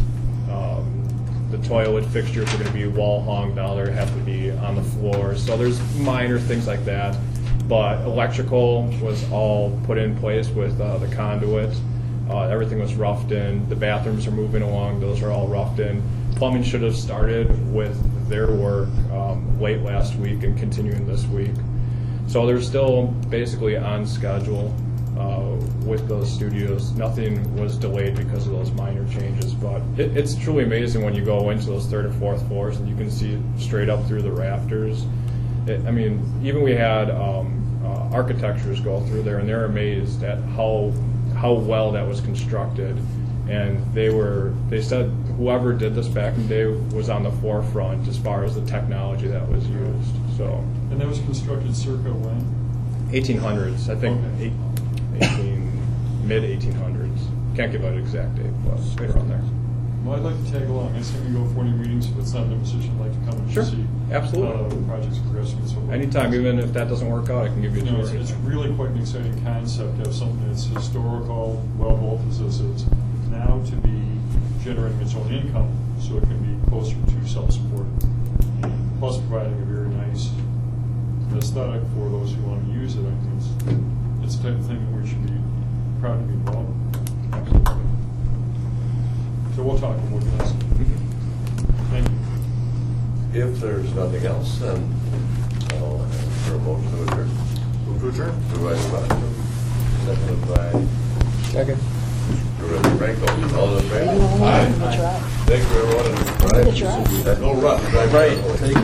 S7: the toilet fixtures are going to be wall hung, now they have to be on the floor. So there's minor things like that. But electrical was all put in place with the conduit. Everything was roughed in. The bathrooms are moving along. Those are all roughed in. Plumbing should have started with their work late last week and continuing this week. So they're still basically on schedule with those studios. Nothing was delayed because of those minor changes. But it's truly amazing when you go into those third and fourth floors and you can see straight up through the rafters. Even we had architectures go through there, and they're amazed at how well that was constructed. And they said whoever did this back in the day was on the forefront as far as the technology that was used. So
S2: And that was constructed circa when?
S7: 1800s, I think.
S2: Okay.
S7: Mid 1800s. Can't give an exact date, but right around there.
S2: Well, I'd like to tag along. I certainly go for any meetings if it's not in a position, I'd like to come and
S7: Sure.
S2: see
S7: Absolutely.
S2: how the project's progressing and so forth.
S7: Anytime, even if that doesn't work out, I can give you a tour.
S2: It's really quite an exciting concept to have something that's historical, well built as this is, now to be generating its own income so it can be closer to self-supporting. Plus providing a very nice aesthetic for those who want to use it. I think it's the type of thing that we should be proud to be involved in.
S7: Absolutely.
S2: So we'll talk and we'll get us. Thank you.
S1: If there's nothing else, then I'll ask for a motion to adjourn.
S3: Move to adjourn.
S1: Moved by Sebastian, seconded by
S4: Second.
S1: Director Franco. All in favor?
S10: Good try.
S1: Thank you, everyone.
S10: Good try.
S1: No rush. Right.